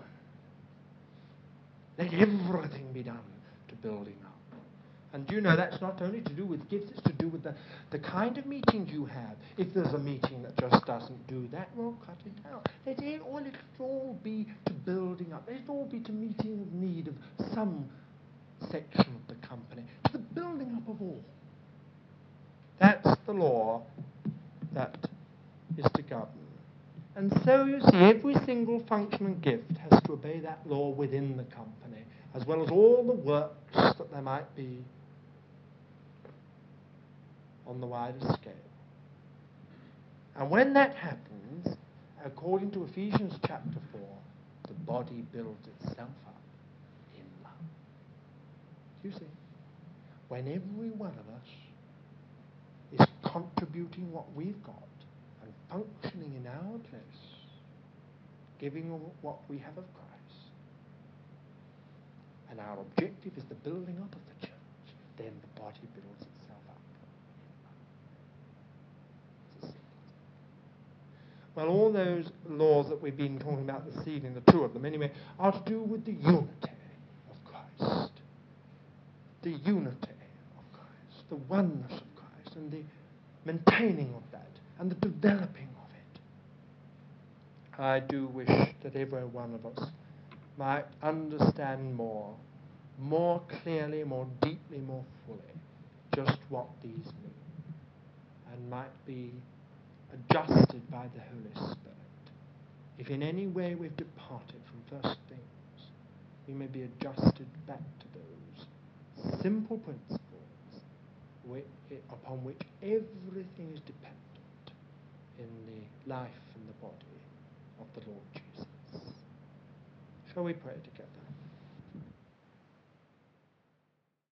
Let everything be done to building up. And you know that's not only to do with gifts, it's to do with the, the kind of meetings you have. If there's a meeting that just doesn't do that, well, cut it out. Let it all, let it all be to building up. Let it all be to meeting the need of some section of the company, to the building up of all. That's the law that is to govern. And so, you see, every single function and gift has to obey that law within the company, as well as all the works that there might be on the wider scale. And when that happens, according to Ephesians chapter four, the body builds itself up in love. You see, when every one of us is contributing what we've got and functioning in our place, giving what we have of Christ, and our objective is the building up of the church, then the body builds itself up. Well, all those laws that we've been talking about this evening, the two of them anyway, are to do with the unity of Christ. The unity of Christ, the oneness of Christ, and the maintaining of that, and the developing of it. I do wish that every one of us might understand more, more clearly, more deeply, more fully, just what these mean, and might be adjusted by the Holy Spirit. If in any way we've departed from first things, we may be adjusted back to those simple principles which, upon which everything is dependent in the life and the body of the Lord Jesus. Shall we pray together?